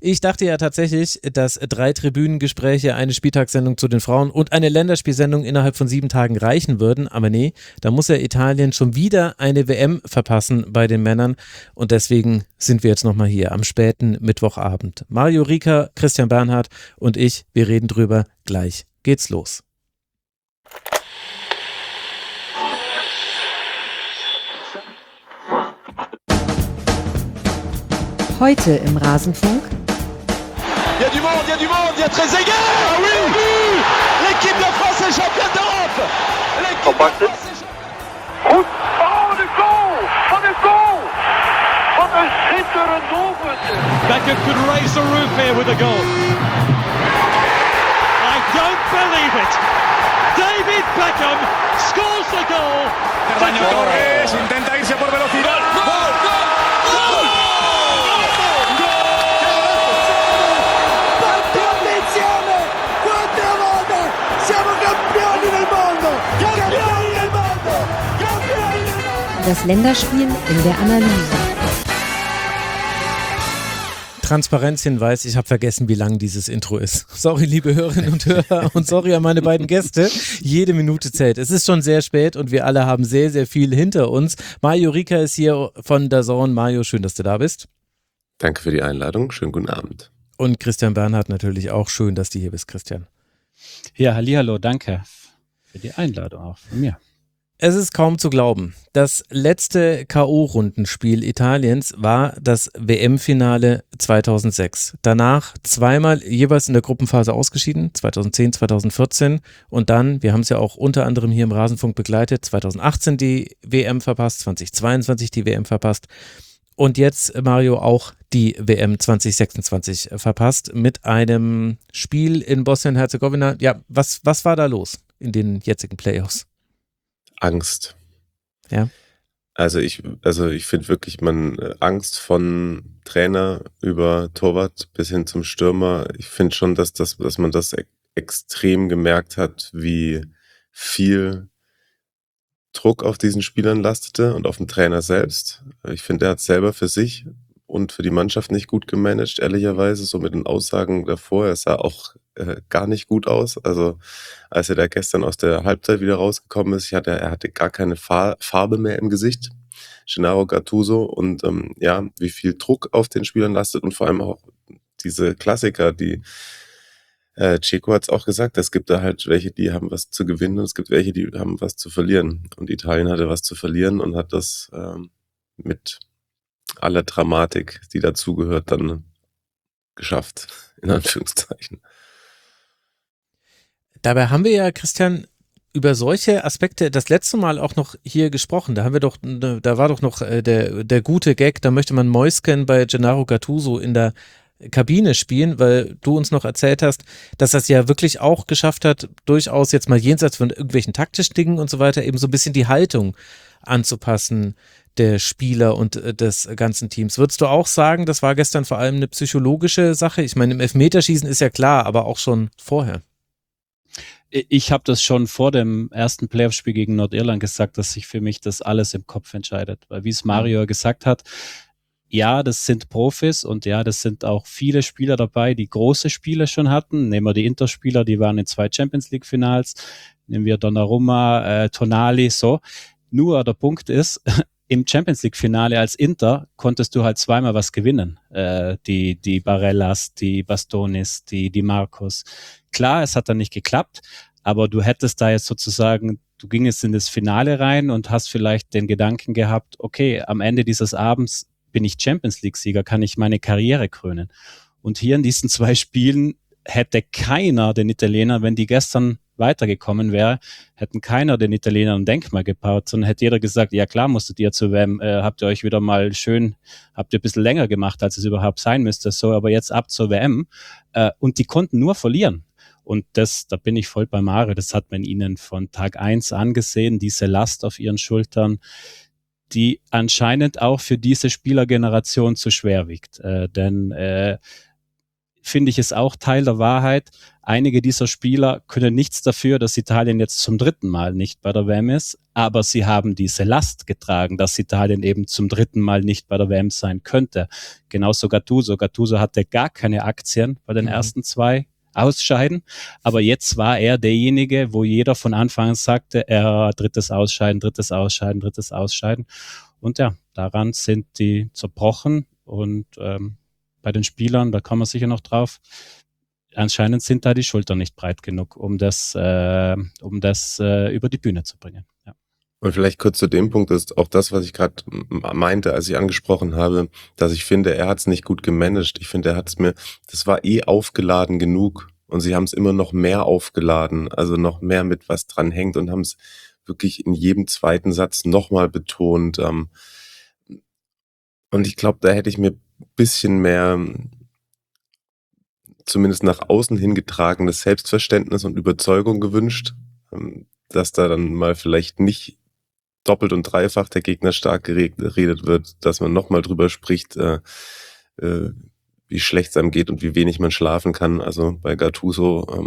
Ich dachte ja tatsächlich, dass 3 Tribünengespräche, eine Spieltagssendung zu den Frauen und eine Länderspielsendung innerhalb von 7 Tagen reichen würden. Aber nee, da muss ja Italien schon wieder eine WM verpassen bei den Männern. Und deswegen sind wir jetzt nochmal hier am späten Mittwochabend. Mario Rieker, Christian Bernhard und ich, wir reden drüber. Gleich geht's los. Heute im Rasenfunk. Il y a du monde, il y a Trezeguet. Ah oui, oui. L'équipe de France est championne d'Europe. L'équipe de France est championne. Oh, de goal! Van de goal! Wat een schitterend doelpunt. Beckham could raise the roof here with a goal. I don't believe it. David Beckham scores the goal. Daño Torres intenta irse por velocidad. Das Länderspiel in der Analyse. Transparenzhinweis, ich habe vergessen, wie lang dieses Intro ist. Sorry, liebe Hörerinnen und Hörer, und sorry an meine beiden Gäste. Jede Minute zählt. Es ist schon sehr spät und wir alle haben sehr, sehr viel hinter uns. Mario Rieker ist hier von DAZN. Mario, schön, dass du da bist. Danke für die Einladung. Schönen guten Abend. Und Christian Bernhard natürlich auch. Schön, dass du hier bist, Christian. Ja, hallihallo, danke für die Einladung auch von mir. Es ist kaum zu glauben. Das letzte K.O.-Rundenspiel Italiens war das WM-Finale 2006. Danach zweimal jeweils in der Gruppenphase ausgeschieden, 2010, 2014 und dann, wir haben es ja auch unter anderem hier im Rasenfunk begleitet, 2018 die WM verpasst, 2022 die WM verpasst und jetzt, Mario, auch die WM 2026 verpasst mit einem Spiel in Bosnien-Herzegowina. Ja, was war da los in den jetzigen Playoffs? Angst. Ja. Also ich finde wirklich, Angst von Trainer über Torwart bis hin zum Stürmer. Ich finde schon, dass man das extrem gemerkt hat, wie viel Druck auf diesen Spielern lastete und auf den Trainer selbst. Ich finde, er hat selber für sich und für die Mannschaft nicht gut gemanagt, ehrlicherweise, so mit den Aussagen davor. Er sah auch gar nicht gut aus. Also als er da gestern aus der Halbzeit wieder rausgekommen ist, er hatte gar keine Farbe mehr im Gesicht. Gennaro Gattuso und wie viel Druck auf den Spielern lastet und vor allem auch diese Klassiker, die Dzeko hat es auch gesagt, es gibt da halt welche, die haben was zu gewinnen und es gibt welche, die haben was zu verlieren. Und Italien hatte was zu verlieren und hat das mit aller Dramatik, die dazugehört, dann geschafft, in Anführungszeichen. Dabei haben wir ja, Christian, über solche Aspekte das letzte Mal auch noch hier gesprochen. Da war doch noch der gute Gag, da möchte man Mäusken bei Gennaro Gattuso in der Kabine spielen, weil du uns noch erzählt hast, dass das ja wirklich auch geschafft hat, durchaus jetzt mal jenseits von irgendwelchen taktischen Dingen und so weiter, eben so ein bisschen die Haltung anzupassen der Spieler und des ganzen Teams. Würdest du auch sagen, das war gestern vor allem eine psychologische Sache? Ich meine, im Elfmeterschießen ist ja klar, aber auch schon vorher. Ich habe das schon vor dem ersten Playoff-Spiel gegen Nordirland gesagt, dass sich für mich das alles im Kopf entscheidet. Weil wie es Mario gesagt hat, ja, das sind Profis und ja, das sind auch viele Spieler dabei, die große Spiele schon hatten. Nehmen wir die Inter-Spieler, die waren in 2 Champions-League-Finals. Nehmen wir Donnarumma, Tonali, so. Nur der Punkt ist, im Champions-League-Finale als Inter konntest du halt zweimal was gewinnen. Die Barellas, die Bastonis, die Marcos. Klar, es hat dann nicht geklappt, aber du hättest da jetzt sozusagen, du gingst in das Finale rein und hast vielleicht den Gedanken gehabt, okay, am Ende dieses Abends bin ich Champions-League-Sieger, kann ich meine Karriere krönen. Und hier in diesen 2 Spielen hätte keiner den Italienern, wenn die gestern weitergekommen wäre, hätten keiner den Italienern ein Denkmal gebaut, sondern hätte jeder gesagt, ja klar musstet ihr zur WM, habt ihr euch wieder mal schön, habt ihr ein bisschen länger gemacht, als es überhaupt sein müsste, so, aber jetzt ab zur WM. Und die konnten nur verlieren. Und da bin ich voll bei Mario, das hat man ihnen von Tag 1 angesehen, diese Last auf ihren Schultern, die anscheinend auch für diese Spielergeneration zu schwer wiegt. Denn finde ich, ist auch Teil der Wahrheit. Einige dieser Spieler können nichts dafür, dass Italien jetzt zum 3. Mal nicht bei der WM ist, aber sie haben diese Last getragen, dass Italien eben zum 3. Mal nicht bei der WM sein könnte. Genauso Gattuso. Gattuso hatte gar keine Aktien bei den ersten 2 Ausscheiden, aber jetzt war er derjenige, wo jeder von Anfang an sagte, drittes Ausscheiden. Und ja, daran sind die zerbrochen und bei den Spielern, da kommen wir sicher noch drauf, anscheinend sind da die Schultern nicht breit genug, um das über die Bühne zu bringen. Ja. Und vielleicht kurz zu dem Punkt ist auch das, was ich gerade meinte, als ich angesprochen habe, dass ich finde, er hat es nicht gut gemanagt. Ich finde, das war aufgeladen genug und sie haben es immer noch mehr aufgeladen, also noch mehr mit was dran hängt und haben es wirklich in jedem zweiten Satz nochmal betont. Und ich glaube, da hätte ich mir ein bisschen mehr, zumindest nach außen hingetragenes Selbstverständnis und Überzeugung gewünscht, dass da dann mal vielleicht nicht doppelt und dreifach der Gegner stark geredet wird, dass man nochmal drüber spricht, wie schlecht es einem geht und wie wenig man schlafen kann. Also bei Gattuso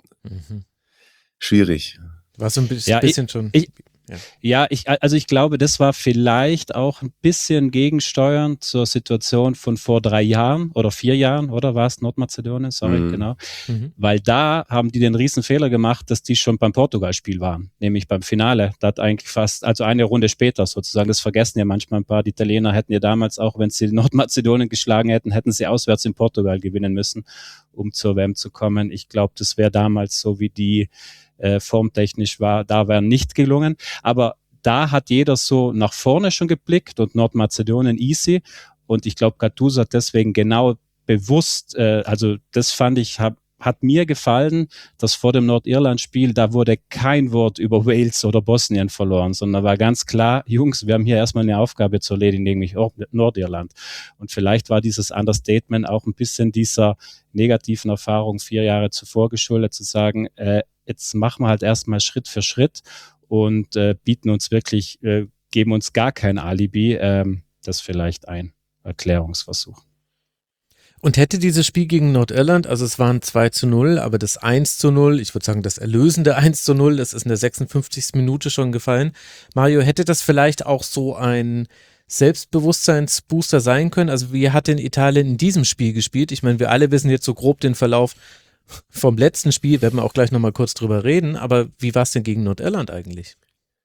schwierig. War so ein bisschen schon... Ich glaube, das war vielleicht auch ein bisschen gegensteuernd zur Situation von vor 3 Jahren oder 4 Jahren, oder war es Nordmazedonien? Sorry, genau. Weil da haben die den riesen Fehler gemacht, dass die schon beim Portugal-Spiel waren, nämlich beim Finale. Da hat eigentlich also eine Runde später sozusagen, das vergessen ja manchmal ein paar. Die Italiener hätten ja damals auch, wenn sie Nordmazedonien geschlagen hätten, hätten sie auswärts in Portugal gewinnen müssen, um zur WM zu kommen. Ich glaube, das wäre damals so, wie die formtechnisch war, da wäre nicht gelungen. Aber da hat jeder so nach vorne schon geblickt und Nordmazedonien easy. Und ich glaube, Gattuso hat deswegen genau bewusst, also das fand ich, hat mir gefallen, dass vor dem Nordirland-Spiel, da wurde kein Wort über Wales oder Bosnien verloren, sondern war ganz klar, Jungs, wir haben hier erstmal eine Aufgabe zu erledigen, nämlich auch Nordirland. Und vielleicht war dieses Understatement auch ein bisschen dieser negativen Erfahrung 4 Jahre zuvor geschuldet, zu sagen, jetzt machen wir halt erstmal Schritt für Schritt und bieten uns wirklich, geben uns gar kein Alibi. Das ist vielleicht ein Erklärungsversuch. Und hätte dieses Spiel gegen Nordirland, also es waren 2:0, aber das 1:0, ich würde sagen das erlösende 1:0, das ist in der 56. Minute schon gefallen. Mario, hätte das vielleicht auch so ein Selbstbewusstseinsbooster sein können? Also wie hat denn Italien in diesem Spiel gespielt? Ich meine, wir alle wissen jetzt so grob den Verlauf vom letzten Spiel, werden wir auch gleich nochmal kurz drüber reden, aber wie war es denn gegen Nordirland eigentlich?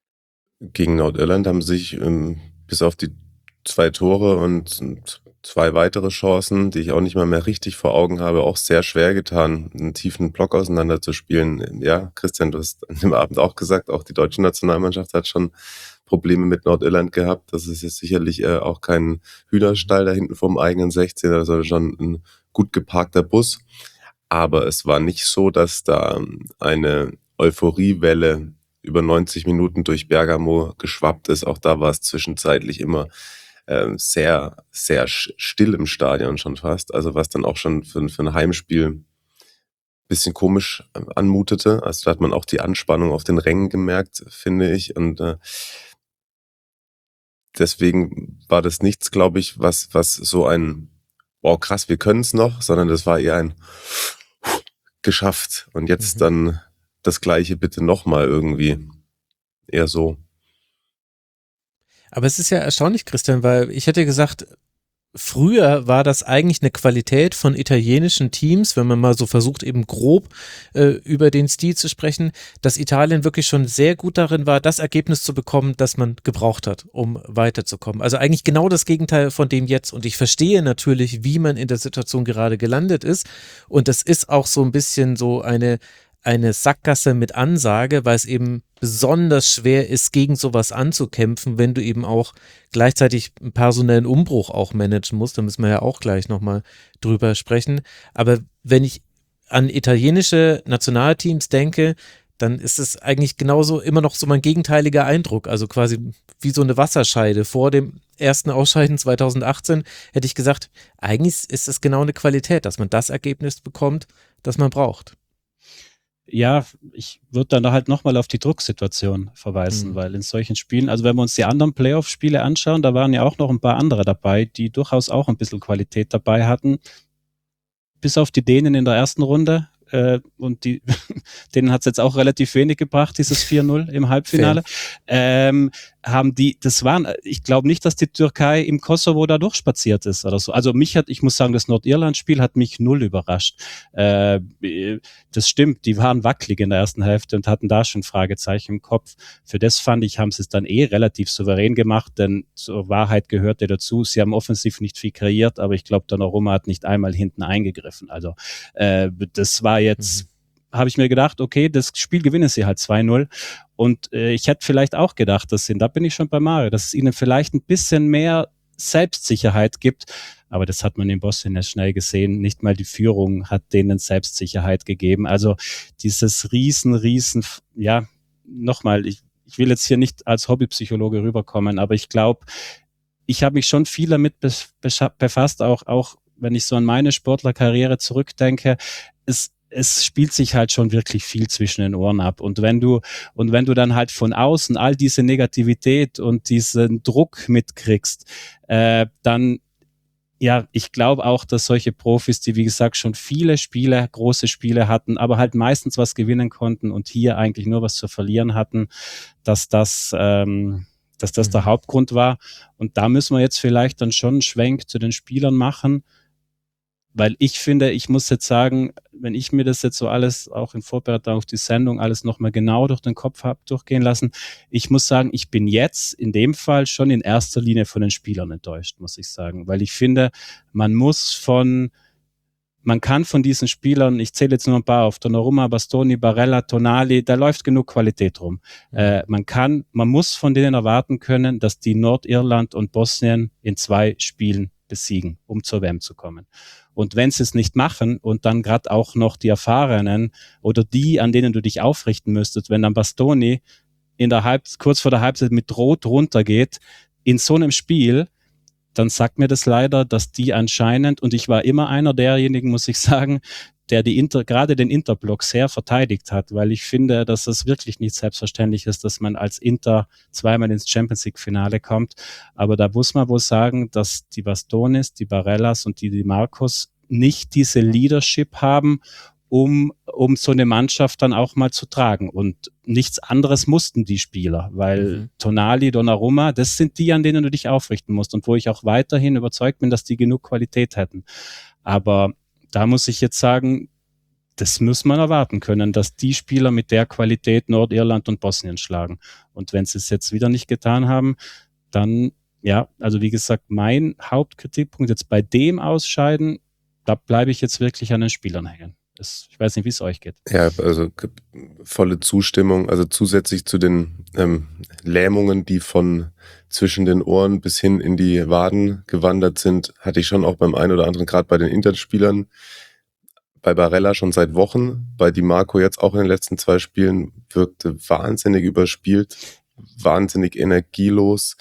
Gegen Nordirland haben sich bis auf die 2 Tore und 2 weitere Chancen, die ich auch nicht mal mehr richtig vor Augen habe, auch sehr schwer getan, einen tiefen Block auseinanderzuspielen. Ja, Christian, du hast an dem Abend auch gesagt, auch die deutsche Nationalmannschaft hat schon Probleme mit Nordirland gehabt. Das ist jetzt sicherlich auch kein Hühnerstall da hinten vom eigenen 16er, das war schon ein gut geparkter Bus. Aber es war nicht so, dass da eine Euphoriewelle über 90 Minuten durch Bergamo geschwappt ist. Auch da war es zwischenzeitlich immer sehr, sehr still im Stadion schon fast. Also was dann auch schon für ein Heimspiel ein bisschen komisch anmutete. Also da hat man auch die Anspannung auf den Rängen gemerkt, finde ich. Und deswegen war das nichts, glaube ich, was so ein wow, krass, wir können es noch, sondern das war eher ein geschafft. Und jetzt dann das Gleiche bitte nochmal irgendwie. Eher so. Aber es ist ja erstaunlich, Christian, weil ich hätte gesagt, früher war das eigentlich eine Qualität von italienischen Teams, wenn man mal so versucht, eben grob über den Stil zu sprechen, dass Italien wirklich schon sehr gut darin war, das Ergebnis zu bekommen, das man gebraucht hat, um weiterzukommen. Also eigentlich genau das Gegenteil von dem jetzt. Und ich verstehe natürlich, wie man in der Situation gerade gelandet ist. Und das ist auch so ein bisschen so eine Sackgasse mit Ansage, weil es eben besonders schwer ist, gegen sowas anzukämpfen, wenn du eben auch gleichzeitig einen personellen Umbruch auch managen musst. Da müssen wir ja auch gleich nochmal drüber sprechen. Aber wenn ich an italienische Nationalteams denke, dann ist es eigentlich genauso immer noch so mein gegenteiliger Eindruck. Also quasi wie so eine Wasserscheide. Vor dem ersten Ausscheiden 2018 hätte ich gesagt, eigentlich ist es genau eine Qualität, dass man das Ergebnis bekommt, das man braucht. Ja, ich würde dann halt nochmal auf die Drucksituation verweisen, weil in solchen Spielen, also wenn wir uns die anderen Playoff-Spiele anschauen, da waren ja auch noch ein paar andere dabei, die durchaus auch ein bisschen Qualität dabei hatten. bis auf die Dänen in der ersten Runde. Und denen hat es jetzt auch relativ wenig gebracht, dieses 4-0 im Halbfinale. Ich glaube nicht, dass die Türkei im Kosovo da durchspaziert ist oder so. Also ich muss sagen, das Nordirland-Spiel hat mich null überrascht. Das stimmt, die waren wackelig in der ersten Hälfte und hatten da schon Fragezeichen im Kopf. Für das fand ich, haben sie es dann relativ souverän gemacht, denn zur Wahrheit gehörte dazu. Sie haben offensiv nicht viel kreiert, aber ich glaube, Donnarumma hat nicht einmal hinten eingegriffen. Also das war jetzt, habe ich mir gedacht, okay, das Spiel gewinnen sie halt 2-0. Und ich hätte vielleicht auch gedacht, da bin ich schon bei Mario, dass es ihnen vielleicht ein bisschen mehr Selbstsicherheit gibt. Aber das hat man in Bosnien ja schnell gesehen. Nicht mal die Führung hat denen Selbstsicherheit gegeben. Also dieses ja, nochmal, ich will jetzt hier nicht als Hobbypsychologe rüberkommen, aber ich glaube, ich habe mich schon viel damit befasst, auch wenn ich so an meine Sportlerkarriere zurückdenke. Es spielt sich halt schon wirklich viel zwischen den Ohren ab. Und wenn du dann halt von außen all diese Negativität und diesen Druck mitkriegst, dann, ja, ich glaube auch, dass solche Profis, die wie gesagt schon viele Spiele, große Spiele hatten, aber halt meistens was gewinnen konnten und hier eigentlich nur was zu verlieren hatten, dass das der Hauptgrund war. Und da müssen wir jetzt vielleicht dann schon einen Schwenk zu den Spielern machen, weil ich finde, ich muss jetzt sagen, wenn ich mir das jetzt so alles auch in Vorbereitung auf die Sendung alles nochmal genau durch den Kopf habe durchgehen lassen, ich muss sagen, ich bin jetzt in dem Fall schon in erster Linie von den Spielern enttäuscht, muss ich sagen, weil ich finde, man kann von diesen Spielern, ich zähle jetzt nur ein paar auf, Donnarumma, Bastoni, Barella, Tonali, da läuft genug Qualität rum. Man muss von denen erwarten können, dass die Nordirland und Bosnien in 2 Spielen besiegen, um zur WM zu kommen. Und wenn sie es nicht machen und dann gerade auch noch die Erfahrenen oder die, an denen du dich aufrichten müsstest, wenn dann Bastoni kurz vor der Halbzeit mit Rot runtergeht, in so einem Spiel, dann sagt mir das leider, dass die anscheinend, und ich war immer einer derjenigen, muss ich sagen, der gerade den Interblock sehr verteidigt hat, weil ich finde, dass es wirklich nicht selbstverständlich ist, dass man als Inter zweimal ins Champions-League-Finale kommt. Aber da muss man wohl sagen, dass die Bastonis, die Barellas und die Marcos nicht diese Leadership haben, um so eine Mannschaft dann auch mal zu tragen. Und nichts anderes mussten die Spieler, weil Tonali, Donnarumma, das sind die, an denen du dich aufrichten musst und wo ich auch weiterhin überzeugt bin, dass die genug Qualität hätten. Aber da muss ich jetzt sagen, das muss man erwarten können, dass die Spieler mit der Qualität Nordirland und Bosnien schlagen. Und wenn sie es jetzt wieder nicht getan haben, dann, ja, also wie gesagt, mein Hauptkritikpunkt jetzt bei dem Ausscheiden, da bleibe ich jetzt wirklich an den Spielern hängen. Ich weiß nicht, wie es euch geht. Ja, also volle Zustimmung. Also zusätzlich zu den Lähmungen, die von zwischen den Ohren bis hin in die Waden gewandert sind, hatte ich schon auch beim einen oder anderen, gerade bei den Interspielern, bei Barella schon seit Wochen, bei Di Marco jetzt auch in den letzten 2 Spielen, wirkte wahnsinnig überspielt, wahnsinnig energielos.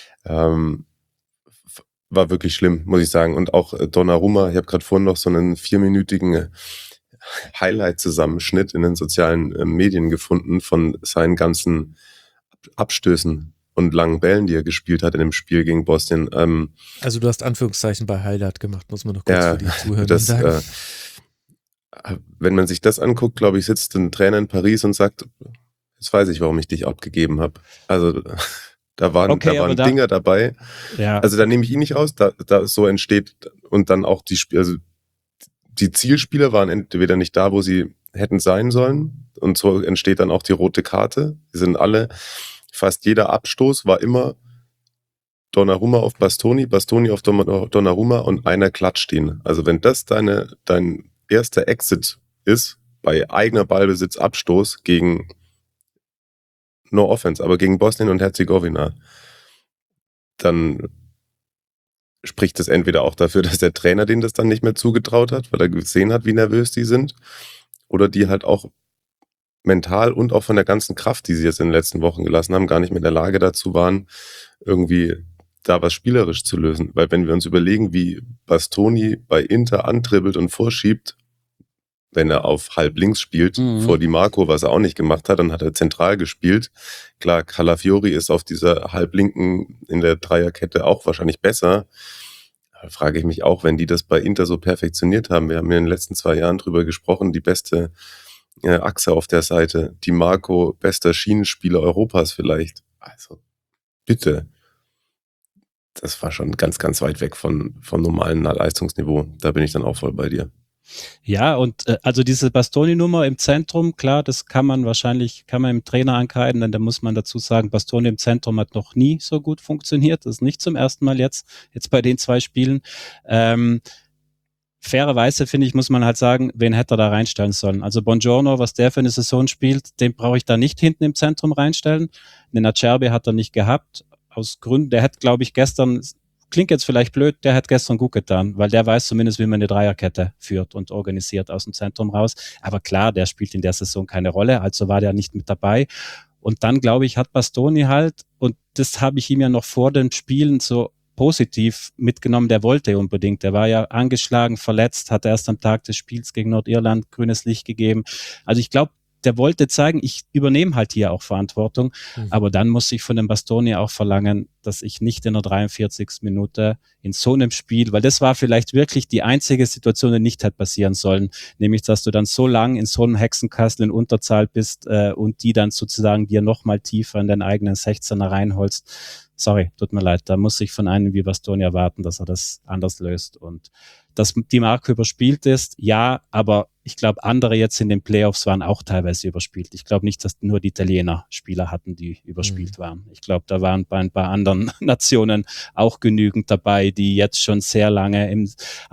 War wirklich schlimm, muss ich sagen. Und auch Donnarumma, ich habe gerade vorhin noch so einen 4-minütigen Highlight-Zusammenschnitt in den sozialen Medien gefunden von seinen ganzen Abstößen und langen Bällen, die er gespielt hat in dem Spiel gegen Bosnien. Also du hast Anführungszeichen bei Highlight gemacht, muss man noch kurz für die Zuhörer sagen. Wenn man sich das anguckt, glaube ich, sitzt ein Trainer in Paris und sagt, jetzt weiß ich, warum ich dich abgegeben habe. Also da waren Dinger dabei. Ja. Also da nehme ich ihn nicht aus, da so entsteht und dann auch die Zielspieler waren entweder nicht da, wo sie hätten sein sollen und so entsteht dann auch die rote Karte. Die sind alle, fast jeder Abstoß war immer Donnarumma auf Bastoni, Bastoni auf Donnarumma und einer klatscht ihn. Also wenn das dein erster Exit ist, bei eigener Ballbesitz Abstoß gegen No Offense, aber gegen Bosnien und Herzegowina, dann spricht es entweder auch dafür, dass der Trainer denen das dann nicht mehr zugetraut hat, weil er gesehen hat, wie nervös die sind, oder die halt auch mental und auch von der ganzen Kraft, die sie jetzt in den letzten Wochen gelassen haben, gar nicht mehr in der Lage dazu waren, irgendwie da was spielerisch zu lösen. Weil wenn wir uns überlegen, wie Bastoni bei Inter antribbelt und vorschiebt, wenn er auf halb links spielt, vor Di Marco, was er auch nicht gemacht hat, dann hat er zentral gespielt. Klar, Calafiori ist auf dieser halblinken in der Dreierkette auch wahrscheinlich besser. Da frage ich mich auch, wenn die das bei Inter so perfektioniert haben. Wir haben in den letzten 2 Jahren drüber gesprochen, die beste Achse auf der Seite. Di Marco, bester Schienenspieler Europas vielleicht. Also, bitte. Das war schon ganz, ganz weit weg vom normalen Leistungsniveau. Da bin ich dann auch voll bei dir. Ja, und also diese Bastoni-Nummer im Zentrum, klar, das kann man im Trainer ankreiden, denn da muss man dazu sagen, Bastoni im Zentrum hat noch nie so gut funktioniert. Das ist nicht zum ersten Mal jetzt bei den 2 Spielen. Fairerweise, finde ich, muss man halt sagen, wen hätte er da reinstellen sollen? Also Buongiorno, was der für eine Saison spielt, den brauche ich da nicht hinten im Zentrum reinstellen. Den Acerbi hat er nicht gehabt, aus Gründen, der hat, glaube ich, gestern, klingt jetzt vielleicht blöd, der hat gestern gut getan, weil der weiß zumindest, wie man eine Dreierkette führt und organisiert aus dem Zentrum raus. Aber klar, der spielt in der Saison keine Rolle, also war der nicht mit dabei. Und dann, glaube ich, hat Bastoni halt, und das habe ich ihm ja noch vor den Spielen so positiv mitgenommen, der wollte unbedingt. Der war ja angeschlagen, verletzt, hat erst am Tag des Spiels gegen Nordirland grünes Licht gegeben. Also ich glaube, der wollte zeigen, ich übernehme halt hier auch Verantwortung, aber dann muss ich von dem Bastoni auch verlangen, dass ich nicht in der 43. Minute in so einem Spiel, weil das war vielleicht wirklich die einzige Situation, die nicht hätte passieren sollen, nämlich, dass du dann so lang in so einem Hexenkessel in Unterzahl bist und die dann sozusagen dir nochmal tiefer in den eigenen 16er reinholst. Sorry, tut mir leid, da muss ich von einem wie Bastoni erwarten, dass er das anders löst. Und dass Di Marco überspielt ist, ja, aber ich glaube, andere jetzt in den Playoffs waren auch teilweise überspielt. Ich glaube nicht, dass nur die Italiener Spieler hatten, die überspielt waren. Ich glaube, da waren bei ein paar anderen Nationen auch genügend dabei, die jetzt schon sehr lange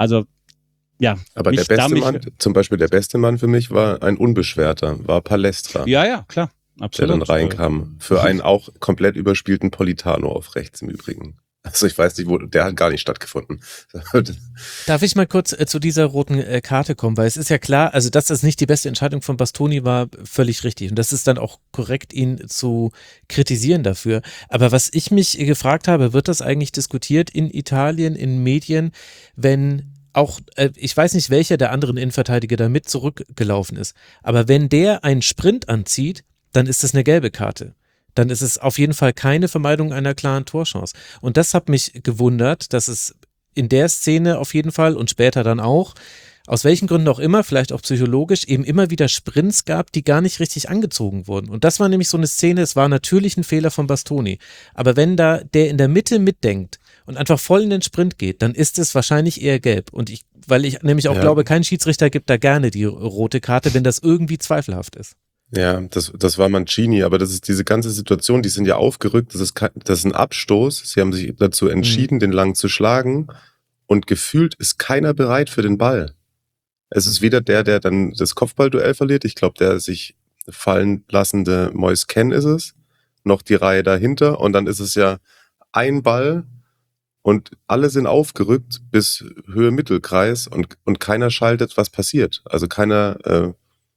ja. Aber der beste Mann, zum Beispiel der beste Mann für mich war ein Unbeschwerter, war Palestra. Ja, klar. Absolut. Der dann reinkam. Für einen auch komplett überspielten Politano auf rechts im Übrigen. Also ich weiß nicht, der hat gar nicht stattgefunden. Darf ich mal kurz zu dieser roten Karte kommen, weil es ist ja klar, also dass das nicht die beste Entscheidung von Bastoni war, völlig richtig. Und das ist dann auch korrekt, ihn zu kritisieren dafür. Aber was ich mich gefragt habe, wird das eigentlich diskutiert in Italien, in Medien, wenn auch, ich weiß nicht, welcher der anderen Innenverteidiger da mit zurückgelaufen ist, aber wenn der einen Sprint anzieht, dann ist das eine gelbe Karte. Dann ist es auf jeden Fall keine Vermeidung einer klaren Torchance. Und das hat mich gewundert, dass es in der Szene auf jeden Fall und später dann auch, aus welchen Gründen auch immer, vielleicht auch psychologisch, eben immer wieder Sprints gab, die gar nicht richtig angezogen wurden. Und das war nämlich so eine Szene, es war natürlich ein Fehler von Bastoni. Aber wenn da der in der Mitte mitdenkt und einfach voll in den Sprint geht, dann ist es wahrscheinlich eher gelb. Und weil ich nämlich auch glaube, kein Schiedsrichter gibt da gerne die rote Karte, wenn das irgendwie zweifelhaft ist. Ja, das war Mancini, aber das ist diese ganze Situation, die sind ja aufgerückt, das ist ein Abstoß, sie haben sich dazu entschieden, den lang zu schlagen und gefühlt ist keiner bereit für den Ball. Es ist weder der dann das Kopfballduell verliert, ich glaube, der sich fallen lassende Moise Kean ist es, noch die Reihe dahinter und dann ist es ja ein Ball und alle sind aufgerückt bis Höhe Mittelkreis und keiner schaltet, was passiert. Also keiner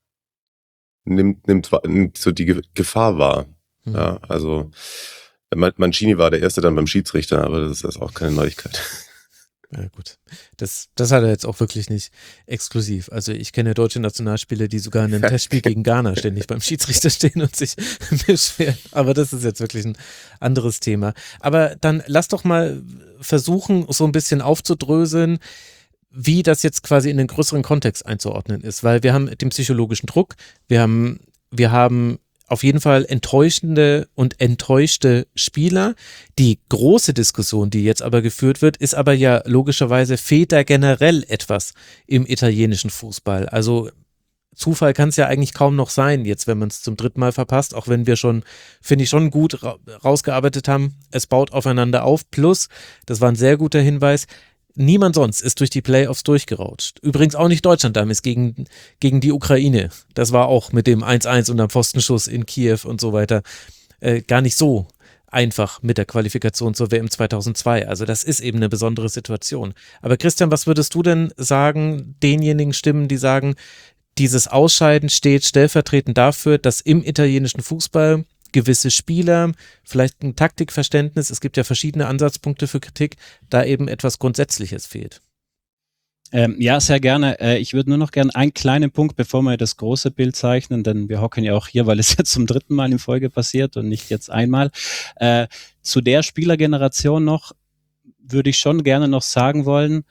nimmt so die Gefahr wahr. Ja, also Mancini war der Erste dann beim Schiedsrichter, aber das ist auch keine Neuigkeit. Ja gut, das hat er jetzt auch wirklich nicht exklusiv. Also ich kenne deutsche Nationalspieler, die sogar in einem Testspiel gegen Ghana ständig beim Schiedsrichter stehen und sich beschweren. Aber das ist jetzt wirklich ein anderes Thema. Aber dann lass doch mal versuchen, so ein bisschen aufzudröseln, wie das jetzt quasi in den größeren Kontext einzuordnen ist, weil wir haben den psychologischen Druck, wir haben auf jeden Fall enttäuschende und enttäuschte Spieler. Die große Diskussion, die jetzt aber geführt wird, ist aber ja logischerweise, fehlt da generell etwas im italienischen Fußball. Also Zufall kann es ja eigentlich kaum noch sein, jetzt wenn man es zum 3. Mal verpasst, auch wenn wir schon, finde ich, schon gut rausgearbeitet haben. Es baut aufeinander auf. Plus, das war ein sehr guter Hinweis, niemand sonst ist durch die Playoffs durchgerautscht. Übrigens auch nicht Deutschland damals gegen die Ukraine. Das war auch mit dem 1-1 und am Pfostenschuss in Kiew und so weiter gar nicht so einfach mit der Qualifikation zur WM 2002. Also das ist eben eine besondere Situation. Aber Christian, was würdest du denn sagen, denjenigen Stimmen, die sagen, dieses Ausscheiden steht stellvertretend dafür, dass im italienischen Fußball gewisse Spieler, vielleicht ein Taktikverständnis, es gibt ja verschiedene Ansatzpunkte für Kritik, da eben etwas Grundsätzliches fehlt. Ja, sehr gerne. Ich würde nur noch gerne einen kleinen Punkt, bevor wir das große Bild zeichnen, denn wir hocken ja auch hier, weil es jetzt zum 3. Mal in Folge passiert und nicht jetzt einmal. Zu der Spielergeneration noch, würde ich schon gerne noch sagen wollen,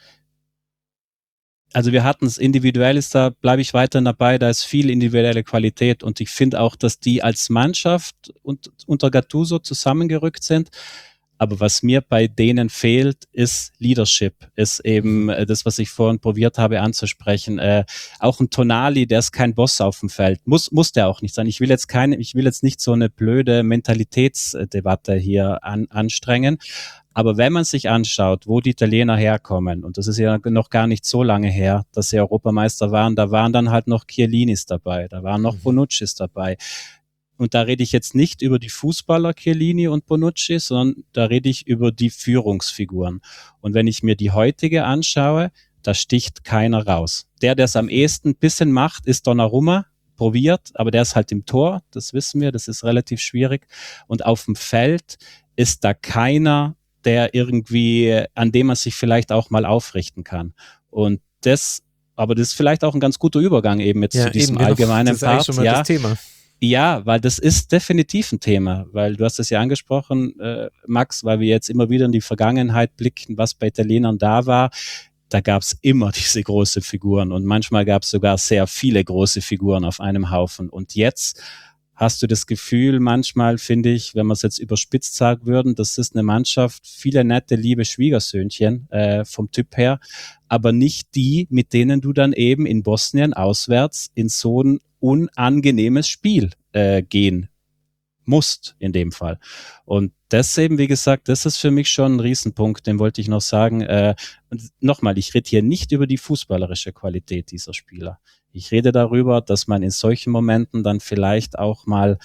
also wir hatten es, individuell ist, da bleibe ich weiterhin dabei, da ist viel individuelle Qualität und ich finde auch, dass die als Mannschaft unter Gattuso zusammengerückt sind. Aber was mir bei denen fehlt, ist Leadership, ist eben das, was ich vorhin probiert habe anzusprechen. Auch ein Tonali, der ist kein Boss auf dem Feld, muss der auch nicht sein. Ich will jetzt nicht so eine blöde Mentalitätsdebatte hier anstrengen. Aber wenn man sich anschaut, wo die Italiener herkommen, und das ist ja noch gar nicht so lange her, dass sie Europameister waren, da waren dann halt noch Chiellinis dabei, da waren noch Bonuccis dabei. Und da rede ich jetzt nicht über die Fußballer Chiellini und Bonucci, sondern da rede ich über die Führungsfiguren. Und wenn ich mir die heutige anschaue, da sticht keiner raus. Der es am ehesten ein bisschen macht, ist Donnarumma, probiert, aber der ist halt im Tor, das wissen wir, das ist relativ schwierig. Und auf dem Feld ist da keiner, der irgendwie, an dem man sich vielleicht auch mal aufrichten kann. Und aber das ist vielleicht auch ein ganz guter Übergang eben jetzt zu diesem allgemeinen das ist Part. Schon mal das Thema. Ja, weil das ist definitiv ein Thema, weil du hast es ja angesprochen, Max, weil wir jetzt immer wieder in die Vergangenheit blicken, was bei Italienern da war. Da gab es immer diese großen Figuren und manchmal gab es sogar sehr viele große Figuren auf einem Haufen. Und jetzt hast du das Gefühl, manchmal finde ich, wenn wir es jetzt überspitzt sagen würden, das ist eine Mannschaft, viele nette, liebe Schwiegersöhnchen vom Typ her, aber nicht die, mit denen du dann eben in Bosnien auswärts in so ein unangenehmes Spiel gehen musst in dem Fall. Und das eben, wie gesagt, das ist für mich schon ein Riesenpunkt, den wollte ich noch sagen. Nochmal, ich rede hier nicht über die fußballerische Qualität dieser Spieler. Ich rede darüber, dass man in solchen Momenten dann vielleicht auch mal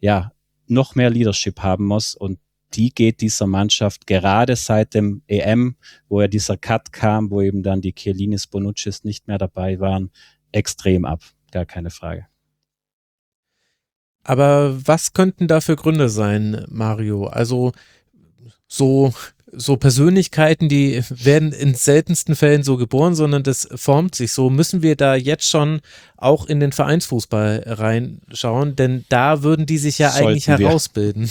noch mehr Leadership haben muss und die geht dieser Mannschaft gerade seit dem EM, wo ja dieser Cut kam, wo eben dann die Chiellinis, Bonuccis nicht mehr dabei waren, extrem ab. Gar keine Frage. Aber was könnten da für Gründe sein, Mario? Also so Persönlichkeiten, die werden in seltensten Fällen so geboren, sondern das formt sich so. Müssen wir da jetzt schon auch in den Vereinsfußball reinschauen? Denn da würden die sich ja eigentlich herausbilden.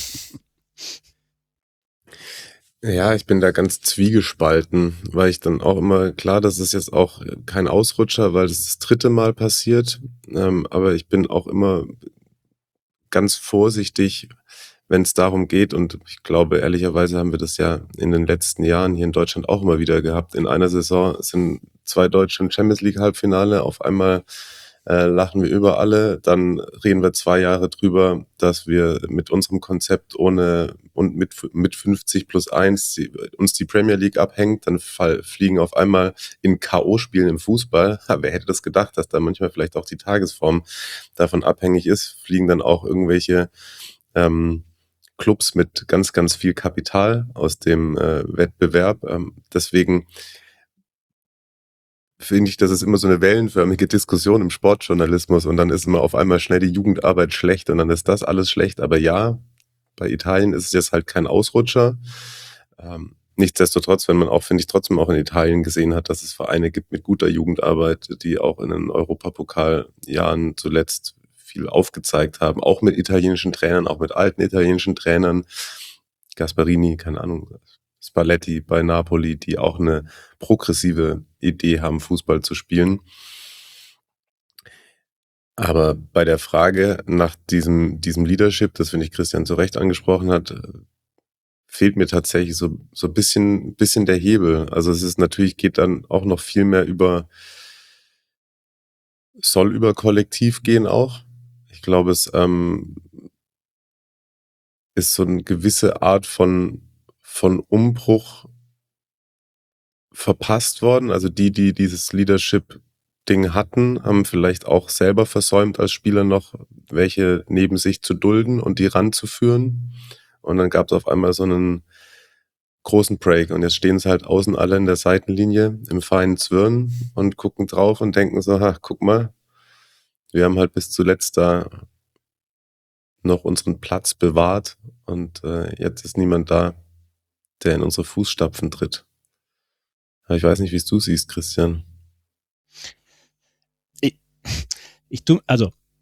Ja, ich bin da ganz zwiegespalten, weil ich dann auch immer, klar, das ist jetzt auch kein Ausrutscher, weil das 3. Mal passiert, aber ich bin auch immer ganz vorsichtig, wenn es darum geht, und ich glaube, ehrlicherweise haben wir das ja in den letzten Jahren hier in Deutschland auch immer wieder gehabt. In einer Saison sind 2 Deutsche im Champions League Halbfinale, auf einmal lachen wir über alle, dann reden wir 2 Jahre drüber, dass wir mit unserem Konzept mit 50+1 uns die Premier League abhängt, dann fliegen auf einmal in K.O.-Spielen im Fußball, wer hätte das gedacht, dass da manchmal vielleicht auch die Tagesform davon abhängig ist, fliegen dann auch irgendwelche Clubs mit ganz, ganz viel Kapital aus dem Wettbewerb. Deswegen finde ich, das ist immer so eine wellenförmige Diskussion im Sportjournalismus und dann ist immer auf einmal schnell die Jugendarbeit schlecht und dann ist das alles schlecht. Aber ja, bei Italien ist es jetzt halt kein Ausrutscher. Nichtsdestotrotz, wenn man auch, finde ich, trotzdem auch in Italien gesehen hat, dass es Vereine gibt mit guter Jugendarbeit, die auch in den Europapokaljahren zuletzt viel aufgezeigt haben, auch mit italienischen Trainern, auch mit alten italienischen Trainern, Gasparini, keine Ahnung, Spalletti bei Napoli, die auch eine progressive Idee haben, Fußball zu spielen. Aber bei der Frage nach diesem Leadership, das finde ich Christian zu Recht angesprochen hat, fehlt mir tatsächlich so ein bisschen der Hebel. Also es ist natürlich, geht dann auch noch viel mehr soll über Kollektiv gehen auch. Ich glaube, es ist so eine gewisse Art von Umbruch verpasst worden. Also die dieses Leadership-Ding hatten, haben vielleicht auch selber versäumt, als Spieler noch welche neben sich zu dulden und die ranzuführen. Und dann gab es auf einmal so einen großen Break und jetzt stehen sie halt außen alle in der Seitenlinie im feinen Zwirn und gucken drauf und denken so, guck mal, wir haben halt bis zuletzt da noch unseren Platz bewahrt und jetzt ist niemand da, der in unsere Fußstapfen tritt. Aber ich weiß nicht, wie es du siehst, Christian.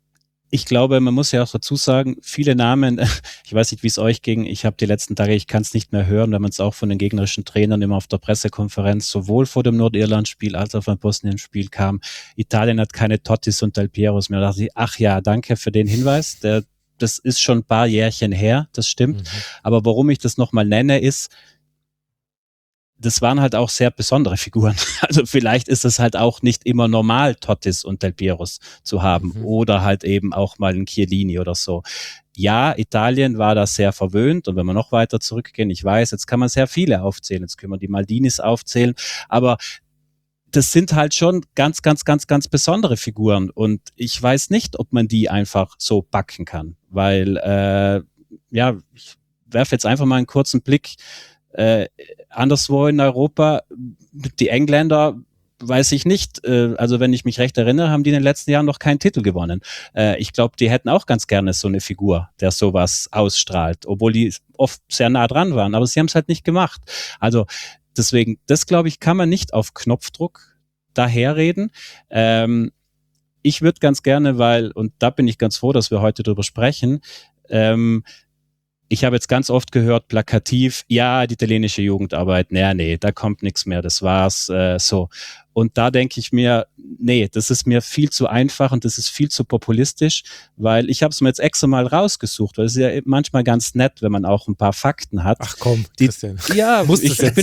ich glaube, man muss ja auch dazu sagen, viele Namen, ich weiß nicht, wie es euch ging, ich habe die letzten Tage, ich kann es nicht mehr hören, wenn man es auch von den gegnerischen Trainern immer auf der Pressekonferenz sowohl vor dem Nordirland-Spiel als auch beim Bosnien-Spiel kam. Italien hat keine Tottis und Del Pieros mehr. Da dachte ich, ach ja, danke für den Hinweis. Das ist schon ein paar Jährchen her, das stimmt. Aber warum ich das nochmal nenne, ist, das waren halt auch sehr besondere Figuren. Also vielleicht ist es halt auch nicht immer normal, Tottis und Del Pieros zu haben oder halt eben auch mal ein Chiellini oder so. Ja, Italien war da sehr verwöhnt und wenn wir noch weiter zurückgehen, ich weiß, jetzt kann man sehr viele aufzählen, jetzt können wir die Maldinis aufzählen, aber das sind halt schon ganz, ganz, ganz, ganz besondere Figuren und ich weiß nicht, ob man die einfach so backen kann, weil, ich werfe jetzt einfach mal einen kurzen Blick anderswo in Europa, die Engländer, weiß ich nicht, also wenn ich mich recht erinnere, haben die in den letzten Jahren noch keinen Titel gewonnen. Ich glaube, die hätten auch ganz gerne so eine Figur, der sowas ausstrahlt, obwohl die oft sehr nah dran waren, aber sie haben es halt nicht gemacht. Also deswegen, das glaube ich, kann man nicht auf Knopfdruck daherreden. Ich würde ganz gerne, und da bin ich ganz froh, dass wir heute drüber sprechen, ich habe jetzt ganz oft gehört, plakativ, ja, die italienische Jugendarbeit, nee, da kommt nichts mehr, das war's, so. Und da denke ich mir, nee, das ist mir viel zu einfach und das ist viel zu populistisch, weil ich habe es mir jetzt extra mal rausgesucht, weil es ist ja manchmal ganz nett, wenn man auch ein paar Fakten hat. Ach komm, Christian. Ja, muss ich bin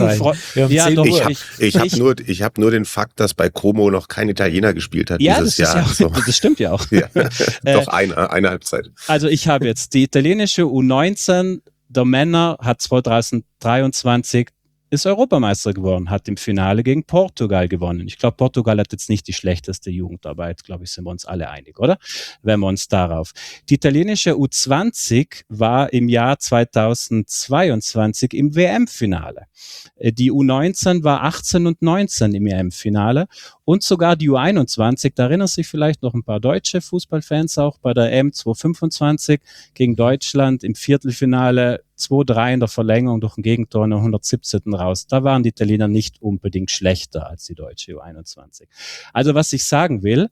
Ich habe nur den Fakt, dass bei Como noch kein Italiener gespielt hat dieses Jahr. Das stimmt ja auch. Ja. Doch eine Halbzeit. Also ich habe jetzt die italienische U19 der Männer hat 2023 ist Europameister geworden, hat im Finale gegen Portugal gewonnen. Ich glaube, Portugal hat jetzt nicht die schlechteste Jugendarbeit, glaube ich, sind wir uns alle einig, oder? Wenn wir uns darauf. Die italienische U20 war im Jahr 2022 im WM-Finale. Die U19 war 18 und 19 im WM-Finale und sogar die U21, da erinnern sich vielleicht noch ein paar deutsche Fußballfans auch bei der EM 2025 gegen Deutschland im Viertelfinale 2-3 in der Verlängerung durch ein Gegentor in der 117. raus. Da waren die Italiener nicht unbedingt schlechter als die deutsche U21. Also was ich sagen will,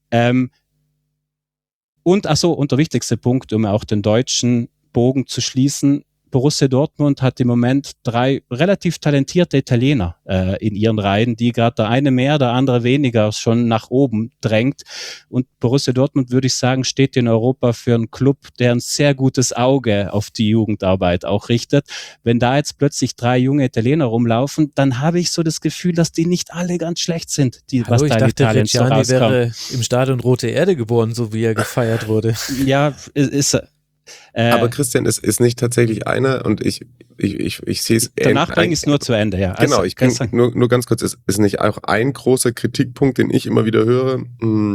und der wichtigste Punkt, um auch den deutschen Bogen zu schließen, Borussia Dortmund hat im Moment 3 relativ talentierte Italiener in ihren Reihen, die gerade der eine mehr, der andere weniger schon nach oben drängt. Und Borussia Dortmund, würde ich sagen, steht in Europa für einen Club, der ein sehr gutes Auge auf die Jugendarbeit auch richtet. Wenn da jetzt plötzlich 3 junge Italiener rumlaufen, dann habe ich so das Gefühl, dass die nicht alle ganz schlecht sind, was da in Italien so rauskommt. Wäre im Stadion Rote Erde geboren, so wie er gefeiert wurde. Ja, ist er. Aber Christian ist nicht tatsächlich einer und ich sehe es. Danach bringe ich es nur zu Ende, ja. Genau, ich kann nur ganz kurz, ist nicht auch ein großer Kritikpunkt, den ich immer wieder höre,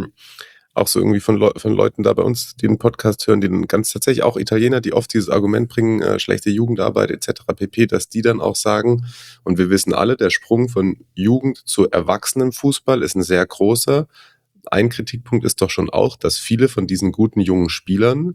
auch so irgendwie von Leuten da bei uns, die den Podcast hören, die dann ganz tatsächlich auch Italiener, die oft dieses Argument bringen, schlechte Jugendarbeit etc. pp., dass die dann auch sagen, und wir wissen alle, der Sprung von Jugend zu Erwachsenenfußball ist ein sehr großer. Ein Kritikpunkt ist doch schon auch, dass viele von diesen guten jungen Spielern